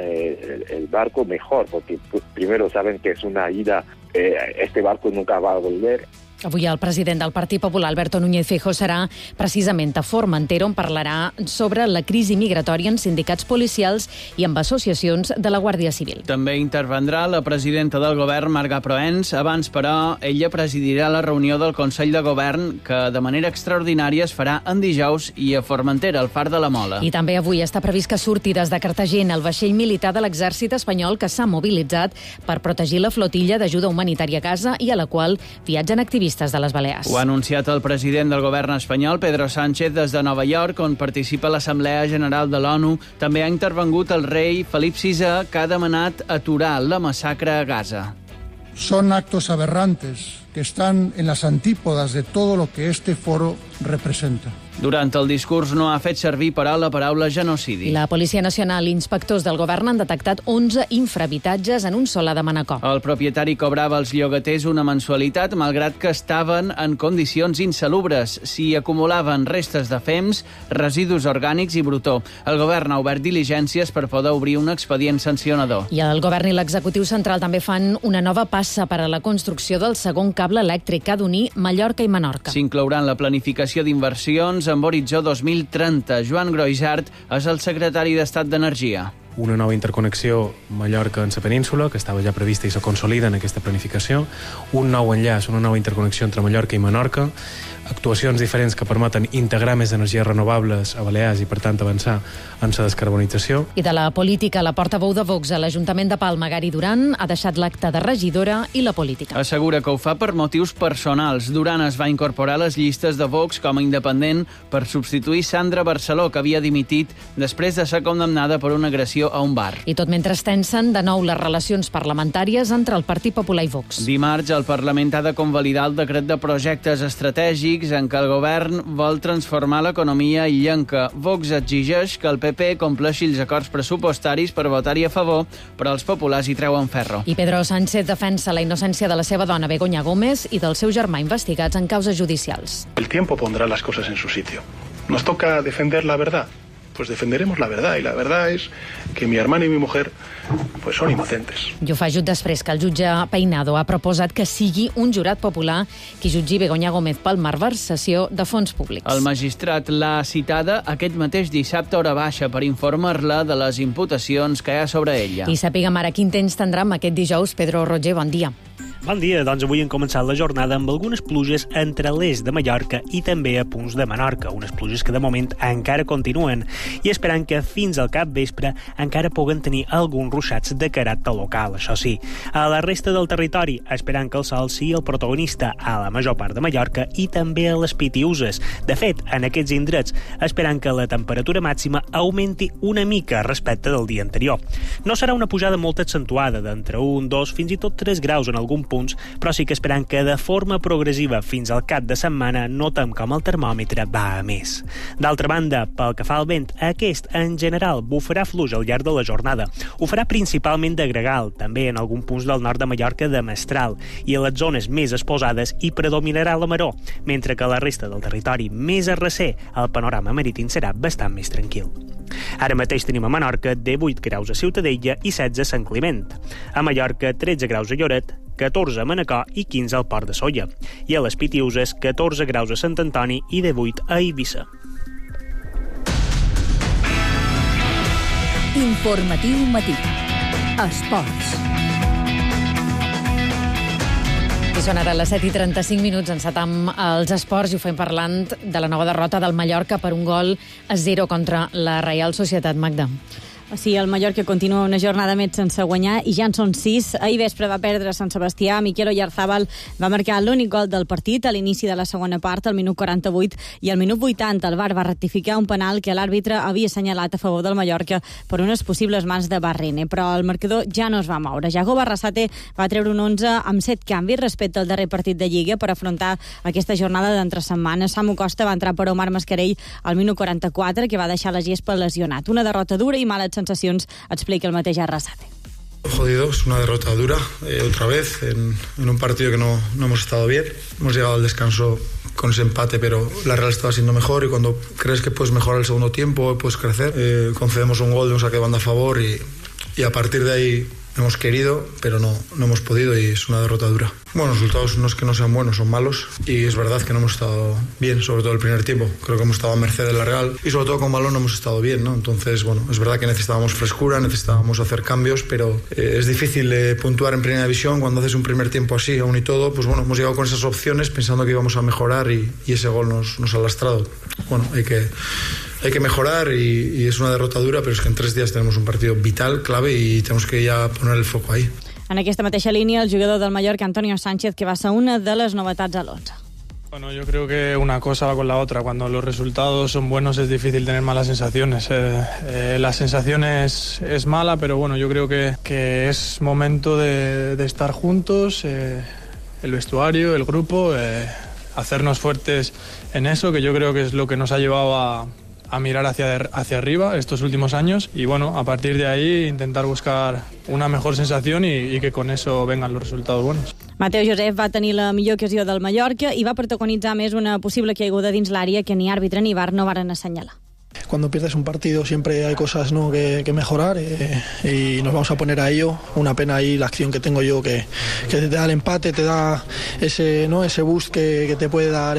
el barco, mejor, porque primero saben que es una ida, este barco nunca va a volver. Avui el president del Partit Popular, Alberto Núñez Feijóo, serà precisament a Formentera, on parlarà sobre la crisi migratòria en sindicats policials i amb associacions de la Guàrdia Civil. També intervendrà la presidenta del govern, Marga Proens. Abans, però, ella presidirà la reunió del Consell de Govern, que de manera extraordinària es farà en dijous i a Formentera, al Far de la Mola. I també avui està previst que surti des de Cartagena el vaixell militar de l'exèrcit espanyol que s'ha mobilitzat per protegir la flotilla d'ajuda humanitària a Gaza i a la qual viatgen activistes de les Balears. Ho ha anunciat el president del govern espanyol, Pedro Sánchez, des de Nova York, on participa l'Assemblea General de l'ONU. També ha intervengut el rei Felip VI, que ha demanat aturar la massacre a Gaza. Son actos aberrantes que están en las antípodas de todo lo que este foro representa. Durant el discurs no ha fet servir, però, la paraula genocidi. La Policia Nacional i inspectors del govern han detectat 11 infrahabitatges en un solar de Manacor. El propietari cobrava als llogaters una mensualitat, malgrat que estaven en condicions insalubres. S'hi acumulaven restes de fems, residus orgànics i brutó. El govern ha obert diligències per poder obrir un expedient sancionador. I el govern i l'executiu central també fan una nova passa per a la construcció del segon cable elèctric que ha d'unir Mallorca i Menorca. S'inclouran la planificació d'inversions amb horitzó 2030. Joan Groisart és el secretari d'Estat d'Energia. Una nova interconnexió Mallorca en la península, que estava ja prevista i se consolida en aquesta planificació, un nou enllaç, una nova interconnexió entre Mallorca i Menorca, actuacions diferents que permeten integrar més energies renovables a Balears i, per tant, avançar en la descarbonització. I de la política, la portaveu de Vox a l'Ajuntament de Palma, Gary Duran, ha deixat l'acte de regidora i la política. Assegura que ho fa per motius personals. Duran es va incorporar a les llistes de Vox com a independent per substituir Sandra Barceló, que havia dimitit després de ser condemnada per una agressió a un bar. I tot mentre es tensen de nou les relacions parlamentàries entre el Partit Popular i Vox. Dimarts, el Parlament ha de convalidar el decret de projectes estratègics en què el govern vol transformar l'economia illenca. Vox exigeix que el PP compleixi els acords pressupostaris per votar-hi a favor, però els populars hi treuen ferro. I Pedro Sánchez defensa la innocència de la seva dona Begoña Gómez i del seu germà investigats en causes judicials. El tiempo pondrá las cosas en su sitio. Nos toca defender la verdad. Pues defenderemos la verdad, y la verdad es que mi hermano y mi mujer pues son inocentes. I ho fa just després que el jutge Peinado ha proposat que sigui un jurat popular qui jutgi Begoña Gómez pel malversació de fons públics. El magistrat l'ha citada aquest mateix dissabte a hora baixa per informar-la de les imputacions que hi ha sobre ella. I sapiguem ara quin temps tindrem aquest dijous. Pedro Roger, bon dia. Bon dia, doncs avui hem començat la jornada amb algunes pluges entre l'est de Mallorca i també a punts de Menorca, unes pluges que de moment encara continuen i esperant que fins al capvespre encara puguen tenir alguns ruixats de caràcter local, això sí. A la resta del territori, esperant que el sol sigui el protagonista a la major part de Mallorca i també a les Pitiüses. De fet, en aquests indrets, esperant que la temperatura màxima augmenti una mica respecte del dia anterior. No serà una pujada molt accentuada, d'entre 1, 2, fins i tot 3 graus en algun punt punts, però sí que esperant que de forma progressiva fins al cap de setmana notem com el termòmetre va a més. D'altra banda, pel que fa al vent, aquest en general bufarà fluix al llarg de la jornada. Ho farà principalment de gregal, també en algun punts del nord de Mallorca de mestral, i a les zones més exposades hi predominarà la maror, mentre que a la resta del territori més arrecer el panorama marítim serà bastant més tranquil. Ara mateix tenim a Menorca 18 graus a Ciutadella i 16 a Sant Climent. A Mallorca 13 graus a Lloret, 14 a Manacor i 15 al Port de Sóller. I a les Pitiuses 14 graus a Sant Antoni i 18 a Eivissa. Informatiu matí. Esports. I són ara les 7:35, encetam els esports i ho fem parlant de la nova derrota del Mallorca per 1-0 contra la Reial Societat, Magda. Sí, el Mallorca continua una jornada més sense guanyar i ja en són 6. Ahir vespre va perdre a Sant Sebastià. Miquel Oyarzábal va marcar l'únic gol del partit a l'inici de la segona part, al minut 48, i al minut 80 el VAR va rectificar un penal que l'àrbitre havia assenyalat a favor del Mallorca per unes possibles mans de Barrene, però el marcador ja no es va moure. Jago Barrasate va treure un 11 amb 7 canvis respecte al darrer partit de Lliga per afrontar aquesta jornada d'entre setmana. Samu Costa va entrar per Omar Mascarell al minut 44, que va deixar la gespa lesionat. Una derrota dura i mala sensacions, explica el mateix Arrasate. Jodido, es una derrota dura, otra vez, en un partido que no hemos estado bien. Hemos llegado al descanso con ese empate, pero la Real estaba siendo mejor y cuando crees que puedes mejorar el segundo tiempo, puedes crecer. Concedemos un gol de un saque de banda a favor y a partir de ahí hemos querido, pero no hemos podido y es una derrota dura. Bueno, los resultados no es que no sean buenos, son malos y es verdad que no hemos estado bien, sobre todo el primer tiempo. Creo que hemos estado a merced de la Real y sobre todo con balón no hemos estado bien, ¿no? Entonces, bueno, es verdad que necesitábamos frescura, necesitábamos hacer cambios, pero es difícil puntuar en primera división cuando haces un primer tiempo así, aún y todo. Pues bueno, hemos llegado con esas opciones pensando que íbamos a mejorar y ese gol nos ha lastrado. Bueno, hay que mejorar y es una derrota dura, pero es que en 3 días tenemos un partido vital, clave y tenemos que ya poner el foco ahí. En aquesta mateixa línia, el jugador del Mallorca, Antonio Sánchez, que va ser una de les novetats a l'11. Bueno, yo creo que una cosa va con la otra. Cuando los resultados son buenos es difícil tener malas sensaciones. La sensación es mala, pero bueno, yo creo que es momento de estar juntos, el vestuario, el grupo, hacernos fuertes en eso, que yo creo que es lo que nos ha llevado a mirar hacia arriba estos últimos años y bueno, a partir de ahí intentar buscar una mejor sensación y que con eso vengan los resultados buenos. Mateu Josep va tenir la millor ocasió del Mallorca i va protagonitzar més una possible caiguda dins l'àrea que ni àrbitre ni VAR no varen assenyalar. Cuando pierdes un partido siempre hay cosas, ¿no?, que mejorar y nos vamos a poner a ello. Una pena ahí la acción que tengo yo que te da el empate, te da ese boost que te puede dar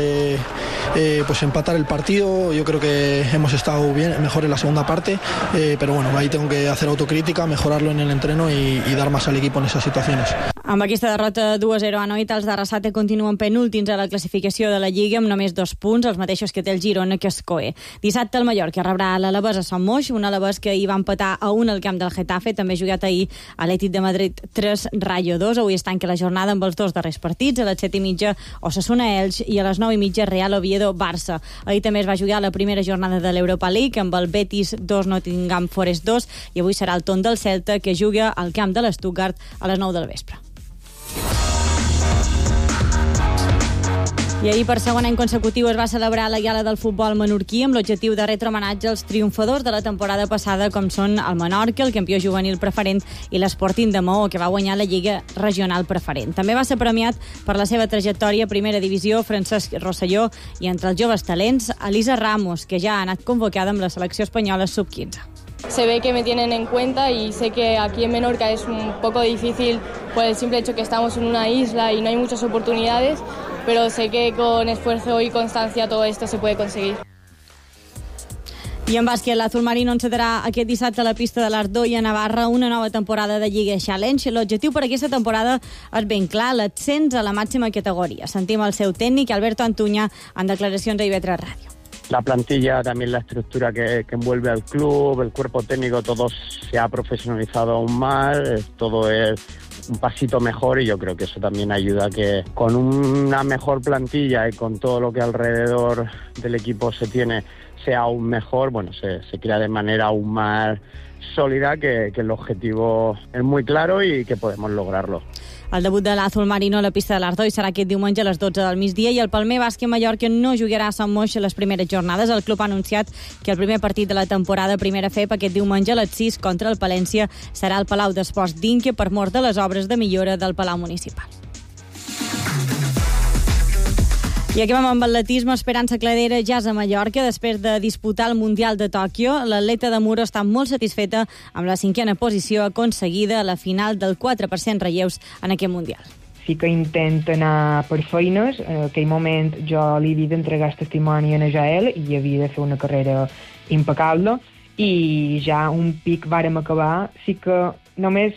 pues empatar el partido. Yo creo que hemos estado bien, mejor en la segunda parte, pero bueno, ahí tengo que hacer autocrítica, mejorarlo en el entreno y dar más al equipo en esas situaciones. Amb aquesta derrota 2-0 a Noita, els d'Arrasate continuen penúltims a la classificació de la Lliga amb només 2 punts, els mateixos que té el Girona, que es Coe. Dissabte el Mallorca rebrà l'Alavés a Sant Moix, un Alavés que hi va empatar a 1 al camp del Getafe, també ha jugat ahir a l'Atlètic de Madrid 3, Rayo 2. Avui es tanca la jornada amb els 2 darrers partits, a les 7:30 Osasuna-Elx i a les 9:30 Real Oviedo-Barça. Ahir també es va jugar la primera jornada de l'Europa League amb el Betis 2, Nottingham Forest 2 i avui serà el torn del Celta, que juga al camp de l'Stuttgart a les 9 del vespre. I ahir, per segon any consecutiu, es va celebrar la gala del futbol menorquí amb l'objectiu de retre homenatge als triomfadors de la temporada passada, com són el Menorca, el campió juvenil preferent, i l'Sporting de Maó, que va guanyar la Lliga Regional Preferent. També va ser premiat per la seva trajectòria a Primera Divisió Francesc Rosselló i, entre els joves talents, Elisa Ramos, que ja ha anat convocada amb la selecció espanyola sub-15. Se ve que me tienen en cuenta y sé que aquí en Menorca es un poco difícil por el simple hecho que estamos en una isla y no hay muchas oportunidades, pero sé que con esfuerzo y constancia todo esto se puede conseguir. I en bàsquet, l'Azul Marino encetarà aquest dissabte a la pista de l'Ardó i a Navarra una nova temporada de Lliga Challenge. L'objectiu per aquesta temporada és ben clar, l'ascens a la màxima categoria. Sentim el seu tècnic, Alberto Antuña, en declaracions a IB3 Ràdio. La plantilla, también la estructura que envuelve al club, el cuerpo técnico, todo se ha profesionalizado aún más, todo es un pasito mejor y yo creo que eso también ayuda a que con una mejor plantilla y con todo lo que alrededor del equipo se tiene sea aún mejor, bueno, se crea de manera aún más sólida, que el objetivo es muy claro y que podemos lograrlo. El debut de l'Azul Marino a la pista de l'Ardoi serà aquest diumenge a les 12 del migdia i el Palmer Bàsquet Mallorca no jugarà a Sant Moix les primeres jornades. El club ha anunciat que el primer partit de la temporada Primera FEP aquest diumenge a les 6 contra el Palència serà al Palau d'Esports d'Inca per mort de les obres de millora del Palau Municipal. I acabem amb atletisme. Esperança Cladera ja és a Mallorca després de disputar el Mundial de Tòquio. L'atleta de Muro està molt satisfeta amb la 5a posició aconseguida a la final del 4% relleus en aquest Mundial. Sí que intento anar per feines. En aquell moment jo li havia d'entregar el testimoni a Jael i havia de fer una carrera impecable i ja un pic vàrem acabar. Sí que només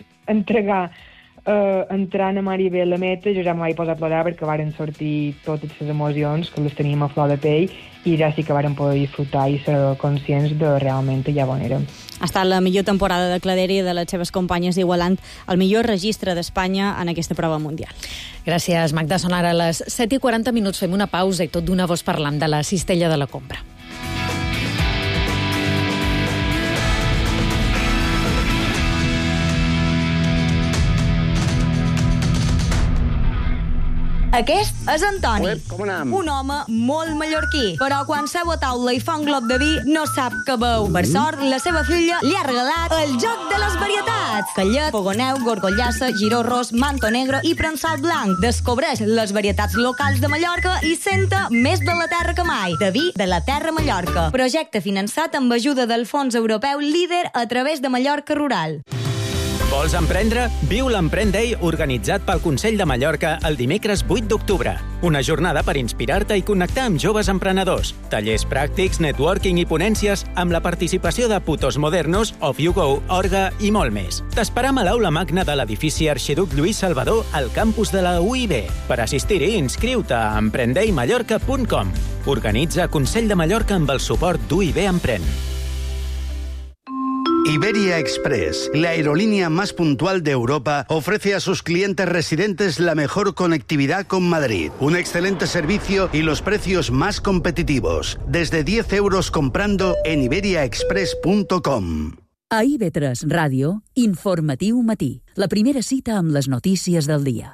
entrant a mar i bé a la meta, jo ja m'ho vaig posar a plorar perquè varen sortir totes les emocions que les teníem a flor de pell i ja sí que varen poder disfrutar i ser conscients de realment ja on érem. Ha estat la millor temporada de Cladera i de les seves companyes igualant el millor registre d'Espanya en aquesta prova mundial. Gràcies, Magda. Són ara les 7:40. Fem una pausa i tot d'una voz parlant de la cistella de la compra. Aquest és Antoni, un home molt mallorquí, però quan seu a taula i fa un glop de vi no sap què beu. Per sort, la seva filla li ha regalat el joc de les varietats. Callet, fogoneu, gorgollassa, giró ros, manto negre i prensal blanc. Descobreix les varietats locals de Mallorca i senta més de la terra que mai. De vi de la terra Mallorca. Projecte finançat amb ajuda del Fons Europeu Líder a través de Mallorca Rural. Vols emprendre? Viu l'Emprèn Day organitzat pel Consell de Mallorca el dimecres 8 d'octubre. Una jornada per inspirar-te i connectar amb joves emprenedors. Tallers pràctics, networking i ponències amb la participació de Putos Modernos, Off You Go, Orga i molt més. T'esperam a l'aula magna de l'edifici Arxiduc Lluís Salvador al campus de la UIB. Per assistir-hi, inscriu-te a emprendeimallorca.com. Organitza Consell de Mallorca amb el suport d'UIB Emprèn. Iberia Express, la aerolínea más puntual de Europa, ofrece a sus clientes residentes la mejor conectividad con Madrid, un excelente servicio y los precios más competitivos. Desde 10 euros comprando en iberiaexpress.com. A IB3 Ràdio, Informatiu Matí, la primera cita amb les notícies del dia.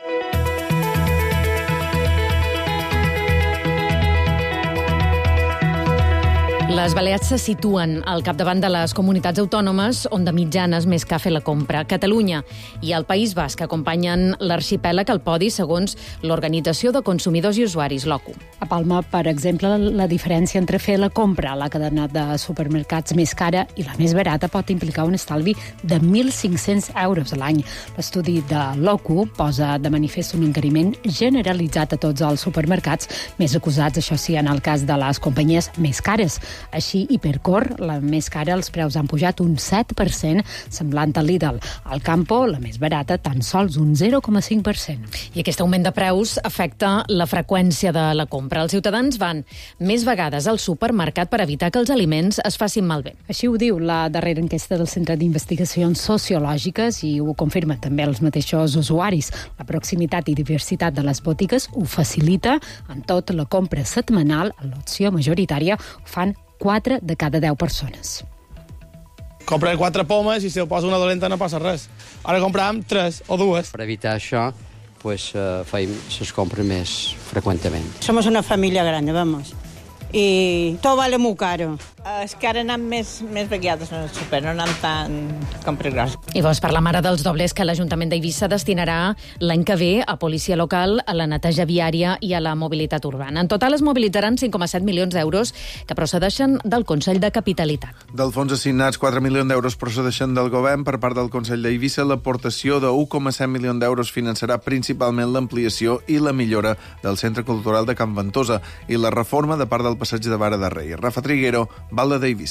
Les Balears se situen al capdavant de les comunitats autònomes on de mitjanes més que fer la compra. Catalunya i el País Basc acompanyen l'arxipèlag al podi segons l'Organització de Consumidors i Usuaris, l'OCU. A Palma, per exemple, la diferència entre fer la compra a la cadena de supermercats més cara i la més barata pot implicar un estalvi de 1.500 euros a l'any. L'estudi de l'OCU posa de manifest un encariment generalitzat a tots els supermercats, més acusats, això sí, en el cas de les companyies més cares. Així, Hipercor, la més cara, els preus han pujat un 7%, semblant al Lidl. Al Campo, la més barata, tan sols un 0,5%. I aquest augment de preus afecta la freqüència de la compra. Els ciutadans van més vegades al supermercat per evitar que els aliments es facin malbé. Així ho diu la darrera enquesta del Centre d'Investigacions Sociològiques i ho confirmen també els mateixos usuaris. La proximitat i diversitat de les botigues ho facilita. En tot, la compra setmanal, l'opció majoritària, ho fan 4 de cada 10 persones. Comprem 4 pomes i si ho posa una dolenta no passa res. Ara compràvem 3 o 2. Per evitar això, feim les compres més freqüentment. Somos una familia grande, vamos. Y todo vale muy caro. És que ara anem més vegades al súper, no anem tant comprar gros. I vols parlar, mare, dels doblers que l'Ajuntament d'Eivissa destinarà l'any que ve a policia local, a la neteja viària i a la mobilitat urbana. En total es mobilitzaran 5,7 milions d'euros que procedeixen del Consell de Capitalitat. Del fons assignats, 4 milions d'euros procedeixen del govern. Per part del Consell d'Eivissa, l'aportació de 1,7 milions d'euros finançarà principalment l'ampliació i la millora del Centre Cultural de Can Ventosa i la reforma de part del passeig de Vara de Rei. Rafa Triguero, Valde d'Eivissa.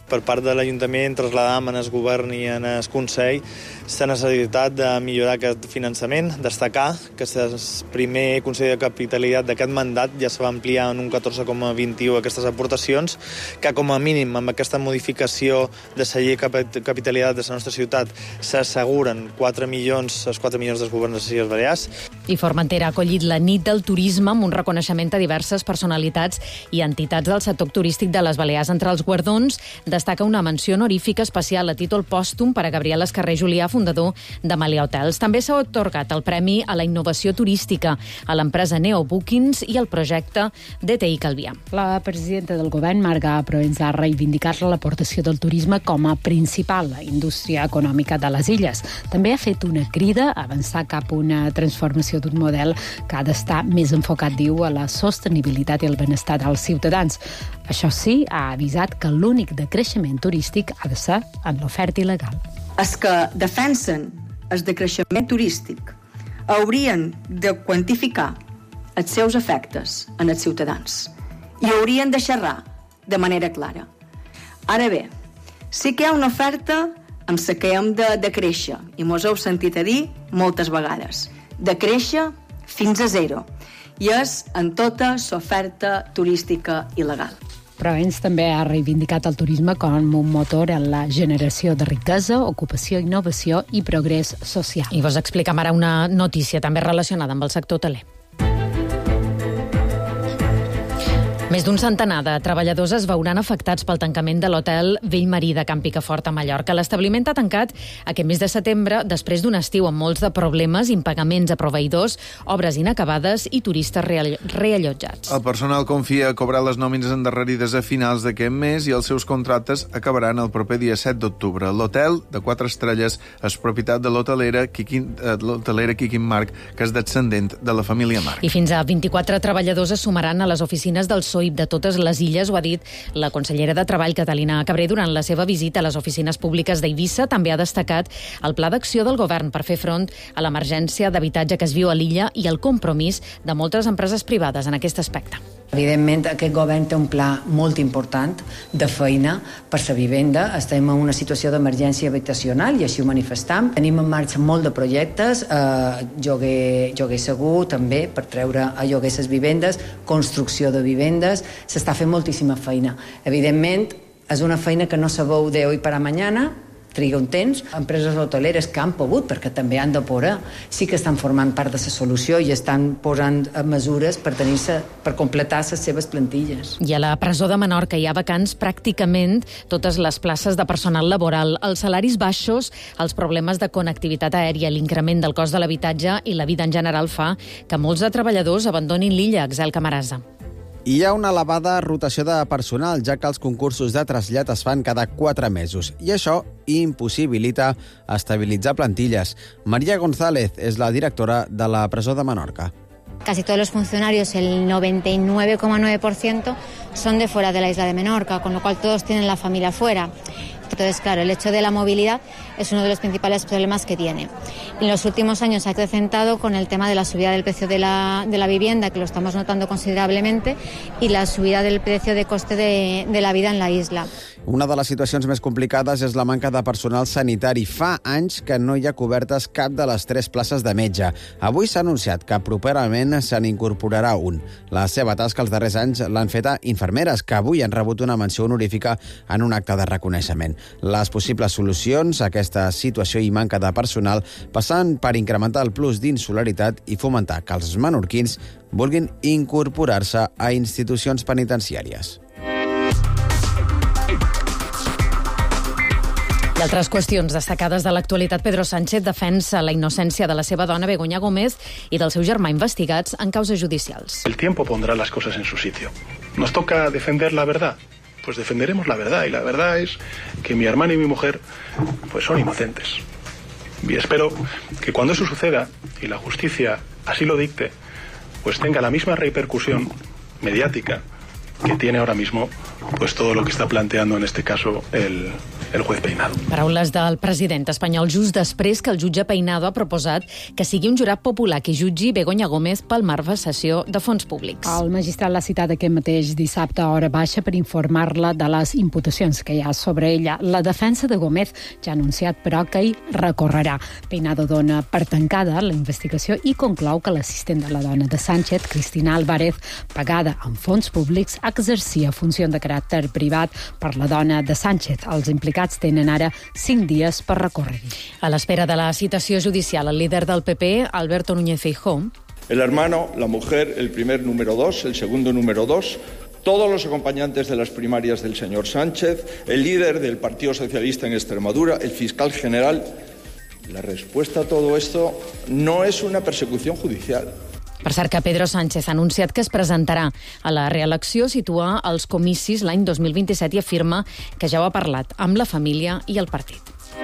per part de l'Ajuntament traslladam en el govern i en el Consell la necessitat de millorar aquest finançament, destacar que el primer Consell de Capitalitat d'aquest mandat ja se va ampliar en un 14,21 aquestes aportacions, que com a mínim amb aquesta modificació de la llei de capitalitat de la nostra ciutat s'asseguren 4 milions dels governs de les Illes Balears. I Formentera ha acollit la nit del turisme amb un reconeixement a diverses personalitats i entitats del sector turístic de les Balears. Entre els guardons destaca una menció honorífica especial a títol pòstum per a Gabriel Escarrer Julià, fundador de Melià Hotels. També s'ha atorgat el Premi a la Innovació Turística a l'empresa Neo Bookings i al projecte DTI Calvià. La presidenta del govern, Marga Proens, ha reivindicat l'aportació del turisme com a principal indústria econòmica de les illes. També ha fet una crida a avançar cap a una transformació d'un model que ha d'estar més enfocat, diu, a la sostenibilitat i el benestar dels ciutadans. Això sí, ha avisat que l'únic decreixement turístic ha de ser en l'oferta il·legal. Els que defensen el decreixement turístic haurien de quantificar els seus efectes en els ciutadans i haurien de xerrar de manera clara. Ara bé, sí que hi ha una oferta amb la que hem de créixer, i mos heu sentit a dir moltes vegades, de créixer fins a zero, i és en tota l'oferta turística il·legal. Proens també ha reivindicat el turisme com un motor en la generació de riquesa, ocupació, innovació i progrés social. I vos explicam ara una notícia també relacionada amb el sector hoteler. Més d'un centenar de treballadors es veuran afectats pel tancament de l'hotel Vellmarí de Can Picafort a Mallorca. L'establiment ha tancat aquest mes de setembre després d'un estiu amb molts de problemes, impagaments a proveïdors, obres inacabades i turistes reallotjats. El personal confia a cobrar les nòmines endarrerides a finals d'aquest mes i els seus contractes acabaran el proper dia 7 d'octubre. L'hotel, de 4 estrelles, és propietat de l'hotelera Quiquín Marc, que és descendent de la família Marc. I fins a 24 treballadors es sumaran a les oficines del SOIP de totes les illes, ho ha dit la consellera de Treball, Catalina Cabré, durant la seva visita a les oficines públiques d'Eivissa. També ha destacat el pla d'acció del govern per fer front a l'emergència d'habitatge que es viu a l'illa i el compromís de moltes empreses privades en aquest aspecte. Evidentment, aquest govern té un pla molt important de feina per la vivenda. Estem en una situació d'emergència habitacional i així ho manifestam. Tenim en marxa molt de projectes, lloguer segur també, per treure a lloguer les vivendes, construcció de vivendes. S'està fent moltíssima feina. Evidentment, és una feina que no se veu de hoy para mañana, triga un temps. Empreses hoteleres que han pogut, perquè també han de poder, sí que estan formant part de la solució i estan posant mesures per completar les seves plantilles. I a la presó de Menorca hi ha vacants pràcticament totes les places de personal laboral. Els salaris baixos, els problemes de connectivitat aèria, l'increment del cost de l'habitatge i la vida en general fa que molts de treballadors abandonin l'illa. Axel Camarasa. Hi ha una elevada rotació de personal, ja que els concursos de trasllat es fan cada 4 mesos, i això impossibilita estabilitzar plantilles. María González és la directora de la presó de Menorca. Casi todos los funcionarios, el 99,9%, son de fuera de la isla de Menorca, con lo cual todos tienen la familia fuera. Entonces, claro, el hecho de la movilidad es uno de los principales problemas que tiene. En los últimos años se ha acrecentado con el tema de la subida del precio de la vivienda, que lo estamos notando considerablemente, y la subida del precio de coste de la vida en la isla. Una de les situacions més complicades és la manca de personal sanitari. Fa anys que no hi ha cobertes cap de les 3 places de metge. Avui s'ha anunciat que properament se n'incorporarà un. La seva tasca els darrers anys l'han fet a infermeres, que avui han rebut una menció honorífica en un acte de reconeixement. Les possibles solucions a aquesta situació i manca de personal passen per incrementar el plus d'insularitat i fomentar que els menorquins vulguin incorporar-se a institucions penitenciàries. I altres qüestions destacades de l'actualitat. Pedro Sánchez defensa la innocència de la seva dona Begoña Gómez i del seu germà investigats en causes judicials. El tiempo pondrá las cosas en su sitio. Nos toca defender la verdad. Pues defenderemos la verdad, y la verdad es que mi hermano y mi mujer pues son inocentes. Y espero que cuando eso suceda y la justicia así lo dicte, pues tenga la misma repercusión mediática que tiene ahora mismo pues todo lo que está planteando en este caso el el juez Peinado. Paraules del president espanyol just després que el jutge Peinado ha proposat que sigui un jurat popular que jutgi Begoña Gómez pel malversació de fons públics. El magistrat l'ha citat aquest mateix dissabte a hora baixa per informar-la de les imputacions que hi ha sobre ella. La defensa de Gómez ja ha anunciat, però, que hi recorrerà. Peinado dona per tancada la investigació i conclou que l'assistent de la dona de Sánchez, Cristina Álvarez, pagada amb fons públics, exercia funció de caràcter privat per la dona de Sánchez. Els implicats tenen ara 5 dies per recórrer-hi. A l'espera de la citació judicial, el líder del PP, Alberto Núñez Feijóo, el hermano, la mujer, el primer número 2, el segundo número 2, todos los acompañantes de las primarias del señor Sánchez, el líder del Partido Socialista en Extremadura, el fiscal general. La respuesta a todo esto no es una persecución judicial. Per cert que Pedro Sánchez ha anunciat que es presentarà a la reelecció, situa els comicis l'any 2027 i afirma que ja ho ha parlat amb la família i el partit.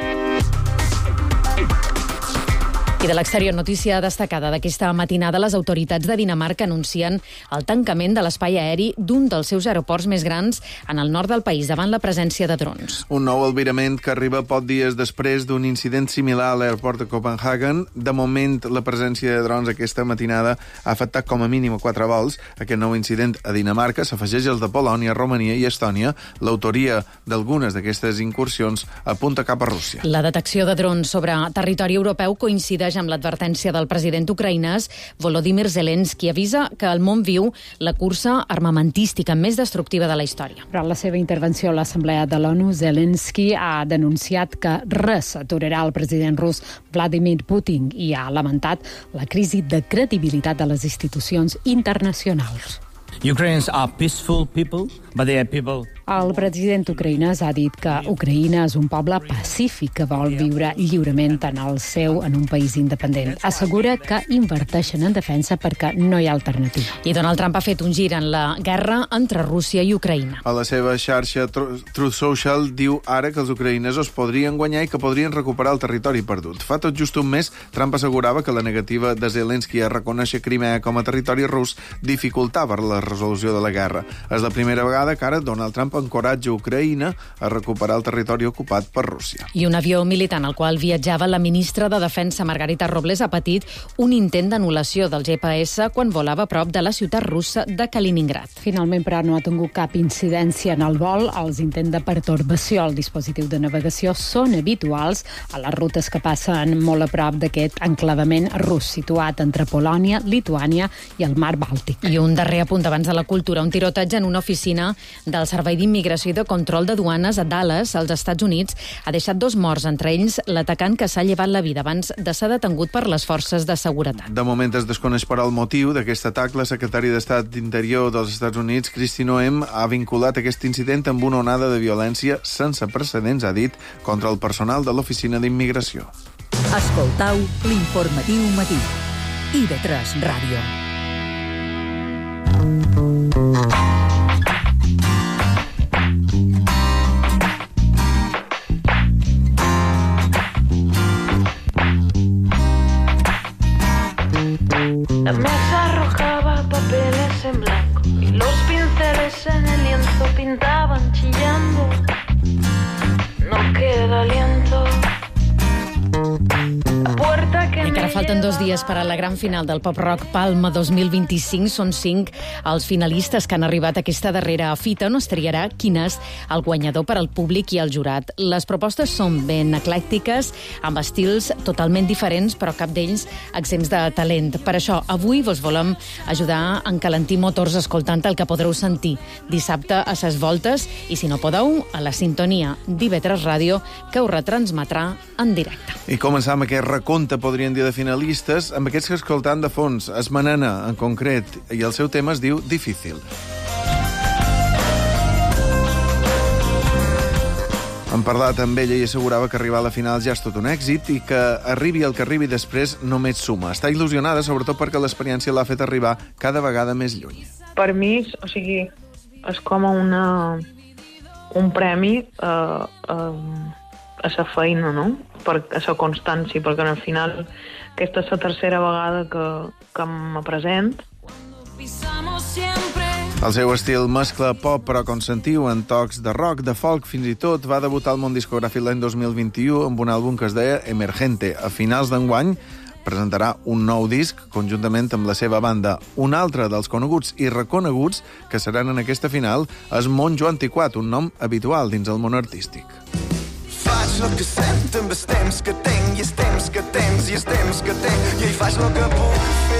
I de l'exterior, notícia destacada d'aquesta matinada, les autoritats de Dinamarca anuncien el tancament de l'espai aeri d'un dels seus aeroports més grans en el nord del país, davant la presència de drons. Un nou albirament que arriba pocs dies després d'un incident similar a l'aeroport de Copenhagen. De moment, la presència de drons aquesta matinada ha afectat com a mínim 4 vols. Aquest nou incident a Dinamarca s'afegeix als de Polònia, Romania i Estònia. L'autoria d'algunes d'aquestes incursions apunta cap a Rússia. La detecció de drons sobre territori europeu coincideix amb l'advertència del president ucraïnès Volodymyr Zelensky. Avisa que el món viu la cursa armamentística més destructiva de la història. Però en la seva intervenció a l'Assemblea de l'ONU, Zelensky ha denunciat que res aturarà el president rus Vladimir Putin i ha lamentat la crisi de credibilitat de les institucions internacionals. Ukrainians are peaceful people, but they are people. El president ucraïnès ha dit que Ucraïna és un poble pacífic que vol viure lliurement en un país independent. Assegura que inverteixen en defensa perquè no hi ha alternativa. I Donald Trump ha fet un gir en la guerra entre Rússia i Ucraïna. A la seva xarxa Truth Social diu ara que els ucraïnesos podrien guanyar i que podrien recuperar el territori perdut. Fa tot just un mes, Trump assegurava que la negativa de Zelensky a reconèixer Crimea com a territori rus dificultava la resolució de la guerra. És la primera vegada que ara Donald Trump encoratja Ucraïna a recuperar el territori ocupat per Rússia. I un avió militar en el qual viatjava la ministra de Defensa Margarita Robles ha patit un intent d'anul·lació del GPS quan volava a prop de la ciutat russa de Kaliningrad. Finalment, però, no ha tingut cap incidència en el vol. Els intents de pertorbació al dispositiu de navegació són habituals a les rutes que passen molt a prop d'aquest enclavament rus situat entre Polònia, Lituània i el mar Bàltic. I un darrer apunt abans de la cultura, un tiroteig en una oficina del Servei d'Immigració i de Control de Duanes a Dallas, als Estats Units, ha deixat 2 morts, entre ells l'atacant que s'ha llevat la vida abans de ser detengut per les forces de seguretat. De moment es desconeix per el motiu d'aquest atac. La secretària d'Estat d'Interior dels Estats Units, Kristi Noem, ha vinculat aquest incident amb una onada de violència sense precedents, ha dit, contra el personal de l'Oficina d'Immigració. Escoltau l'informatiu matí. IB3 Ràdio. La mesa arrojaba papeles en blanco y los pinceles en el lienzo pintaban chillando. No queda aliento. Encara falten 2 dies per a la gran final del Pop Rock Palma 2025. Són 5 els finalistes que han arribat a aquesta darrera fita, on es triarà quin és el guanyador per al públic i el jurat. Les propostes són ben eclèctiques, amb estils totalment diferents, però cap d'ells exempts de talent. Per això, avui vos volem ajudar a encalentir motors escoltant el que podreu sentir dissabte a ses voltes i, si no podeu, a la sintonia d'IB3 Ràdio, que ho retransmetrà en directe. I començar amb aquest recompte, podríem dir, de finalistes, amb aquests que escoltant de fons, Esmenena, en concret, i el seu tema es diu Difícil. Hem parlat amb ella i assegurava que arribar a la final ja és tot un èxit i que arribi el que arribi després només suma. Està il·lusionada, sobretot perquè l'experiència l'ha fet arribar cada vegada més lluny. Per mi, o sigui, és com un premi a la feina, no? A la constància, perquè al final aquesta és la tercera vegada que me present. El seu estil mescla pop però consentiu en tocs de rock, de folk, fins i tot va debutar al món discogràfic l'any 2021 amb un àlbum que es deia Emergente. A finals d'enguany presentarà un nou disc conjuntament amb la seva banda. Un altre dels coneguts i reconeguts que seran en aquesta final és Monjo Antiquat, un nom habitual dins el món artístic. Faig el que sent amb els temps que tenc i els temps que tens i els temps que tenc i ell faig el que puc fer.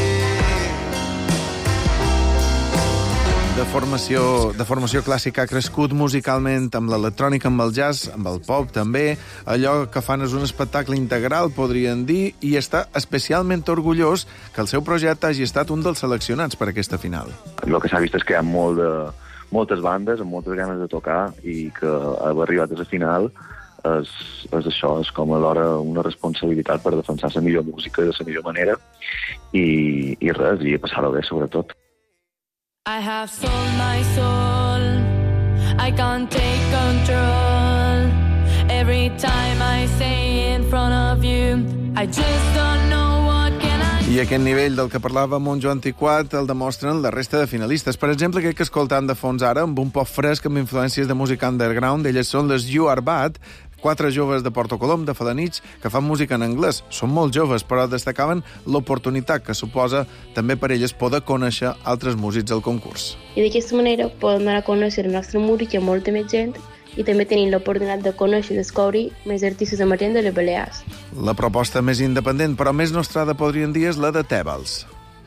De formació clàssica ha crescut musicalment amb l'electrònica, amb el jazz, amb el pop també. Allò que fan és un espectacle integral, podrien dir, i està especialment orgullós que el seu projecte hagi estat un dels seleccionats per aquesta final. El que s'ha vist és que hi ha moltes bandes amb moltes ganes de tocar i que haver arribat a la final és això, és com alhora una responsabilitat per defensar la millor música de la millor manera i res, i passar-ho bé sobretot. I have sold my soul, I can't take control. Every time I say in front of you, I just don't know what can I do. I aquest nivell del que parlava Monjo Antiquat el demostren la resta de finalistes. Per exemple, aquest que escoltant de fons ara, amb un pop fresc amb influències de música underground, elles són les You Are Bad, 4 joves de Porto Colom, de Felanitx, que fan música en anglès. Són molt joves, però destacaven l'oportunitat que suposa també per elles poder conèixer altres músics al concurs. I d'aquesta manera podem donar a conèixer la nostra música a molta més gent i també tenim l'oportunitat de conèixer i descobrir més artistes emergents de les Balears. La proposta més independent, però més nostrada, podríem dir, és la de Tèbals.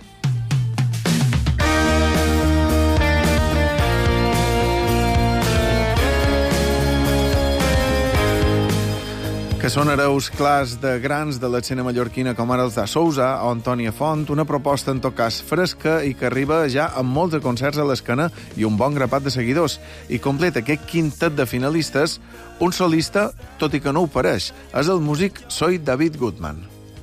Que són hereus clars de grans de l'escena mallorquina com ara els de Sousa o Antònia Font, una proposta en tot cas fresca i que arriba ja amb molts de concerts a l'esquena i un bon grapat de seguidors. I completa aquest quintet de finalistes un solista, tot i que no ho pareix, és el músic Soy David Goodman.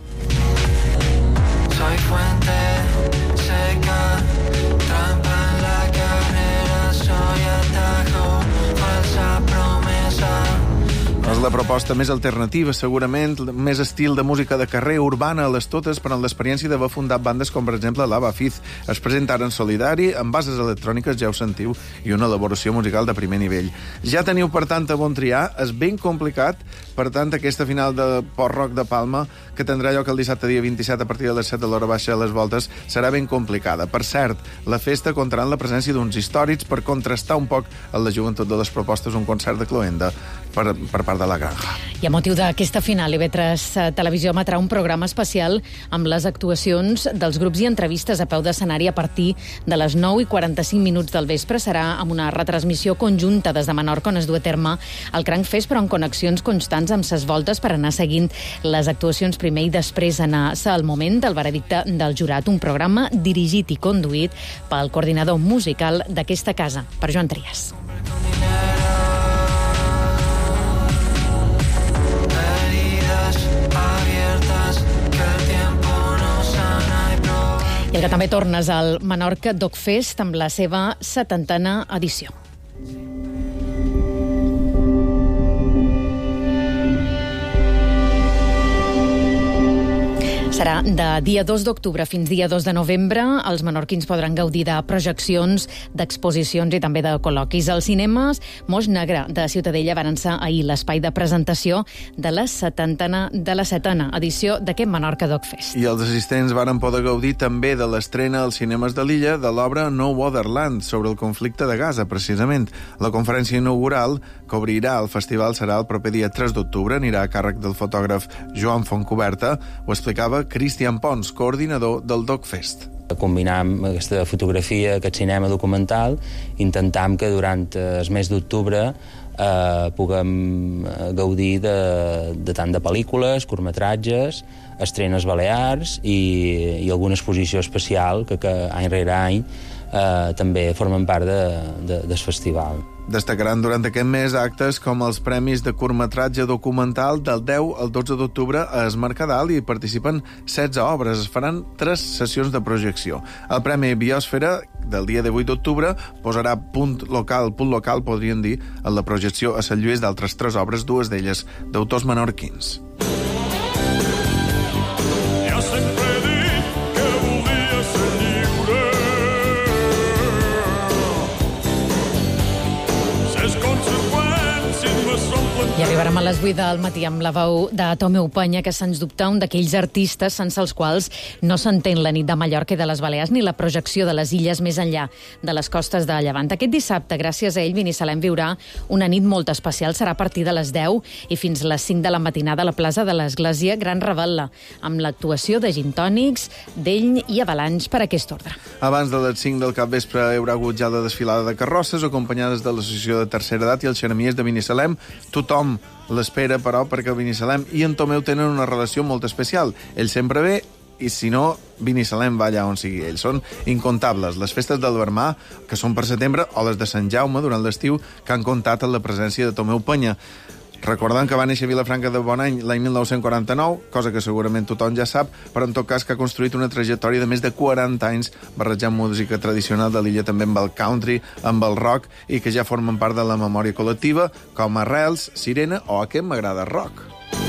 Soy fuente seca, trampa en la carrera, soy atajo, falsa promesa. És la proposta més alternativa, segurament, més estil de música de carrer, urbana a les totes, però amb l'experiència d'haver fundat bandes com, per exemple, Lava Fiz. Es presentaren solidari, amb bases electròniques, ja ho sentiu, i una elaboració musical de primer nivell. Ja teniu, per tant, a bon triar. És ben complicat, per tant, aquesta final de pop-rock de Palma, que tindrà lloc el dissabte dia 27 a partir de les 7 de l'hora baixa a les voltes, serà ben complicada. Per cert, la festa comptarà amb la presència d'uns històrics per contrastar un poc amb la joventut de les propostes, un concert de cloenda per part de la Granja. I a motiu d'aquesta final, IB3 Televisió emetrà un programa especial amb les actuacions dels grups i entrevistes a peu d'escenari a partir de les 9:45 del vespre. Serà amb una retransmissió conjunta des de Menorca, on es du a terme el Cranc Fest, però en connexions constants amb ses voltes per anar seguint les actuacions primer i després anar-se al moment del veredicte del jurat. Un programa dirigit i conduït pel coordinador musical d'aquesta casa, per Joan Trias. I el que també torna és el Menorca Dog Fest amb la seva 70a edició. Serà de dia 2 d'octubre fins dia 2 de novembre. Els menorquins podran gaudir de projeccions, d'exposicions i també de col·loquis. Als cinemes Moix Negre de Ciutadella van ser ahir l'espai de presentació de la 70a edició d'aquest Menorca Dog Fest. I els assistents varen poder gaudir també de l'estrena als cinemes de l'illa de l'obra No Other Land, sobre el conflicte de Gaza, precisament. La conferència inaugural que obrirà el festival serà el proper dia 3 d'octubre, anirà a càrrec del fotògraf Joan Fontcoberta, ho explicava Cristian Pons, coordinador del Dog Fest. Combinam aquesta fotografia, aquest cinema documental, intentam que durant el mes d'octubre puguem gaudir de tant de pel·lícules, curtmetratges, estrenes balears i alguna exposició especial que any rere any també formen part del festival. Destacaran durant aquest mes actes com els Premis de curtmetratge documental del 10 al 12 d'octubre a Es Mercadal i hi participen 16 obres. Es faran 3 sessions de projecció. El Premi Biosfera del dia de 8 d'octubre posarà punt local, podríem dir, en la projecció a Sant Lluís d'altres 3 obres, 2 d'elles d'autors menorquins. Arribarem a les 8 del matí amb la veu de Tomeu Penya, que sens dubte un d'aquells artistes sense els quals no s'entén la nit de Mallorca i de les Balears ni la projecció de les illes més enllà de les costes de Llevant. Aquest dissabte, gràcies a ell, Binissalem viurà una nit molt especial. Serà a partir de les 10 i fins les 5 de la matinada a la plaça de l'Església Gran Rebel·la, amb l'actuació de gintònics, d'ell i avalanys per aquest ordre. Abans de les 5 del capvespre hi haurà hagut ja la desfilada de carrosses, acompanyades de l'Associació de Tercera Edat i els xeremiers de Binissalem. Tothom l'espera, però, perquè el Binissalem i en Tomeu tenen una relació molt especial. Ell sempre ve i, si no, Binissalem va allà on sigui ell. Són incontables les festes del Vermà, que són per setembre, o les de Sant Jaume durant l'estiu, que han comptat amb la presència de Tomeu Penya. Recordem que va néixer a Vilafranca de Bonany l'any 1949, cosa que segurament tothom ja sap, però en tot cas que ha construït una trajectòria de més de 40 anys barrejant música tradicional de l'illa també amb el country, amb el rock, i que ja formen part de la memòria col·lectiva, com Arrels, Sirena o Aquest m'agrada rock.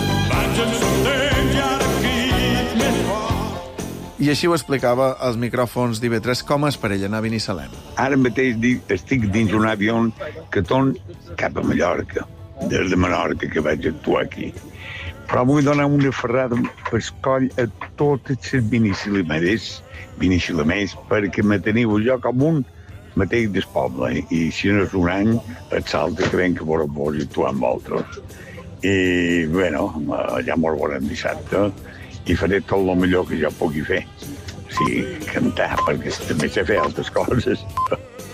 I així ho explicava als micròfons d'IV3 com és per ell anar a Binissalem. Ara mateix estic dins un avió que torn cap a Mallorca, des de Menorca, que vaig actuar aquí. Però vull donar una ferrada pel coll a totes les binissalemers, perquè me teniu jo com un mateix del poble, i si no és un any, et salta que venc a vos i actuar amb altres. I, bueno, ja mos veurem dissabte, i faré tot el millor que jo pugui fer. Sí, cantar, perquè també sé fer altres coses.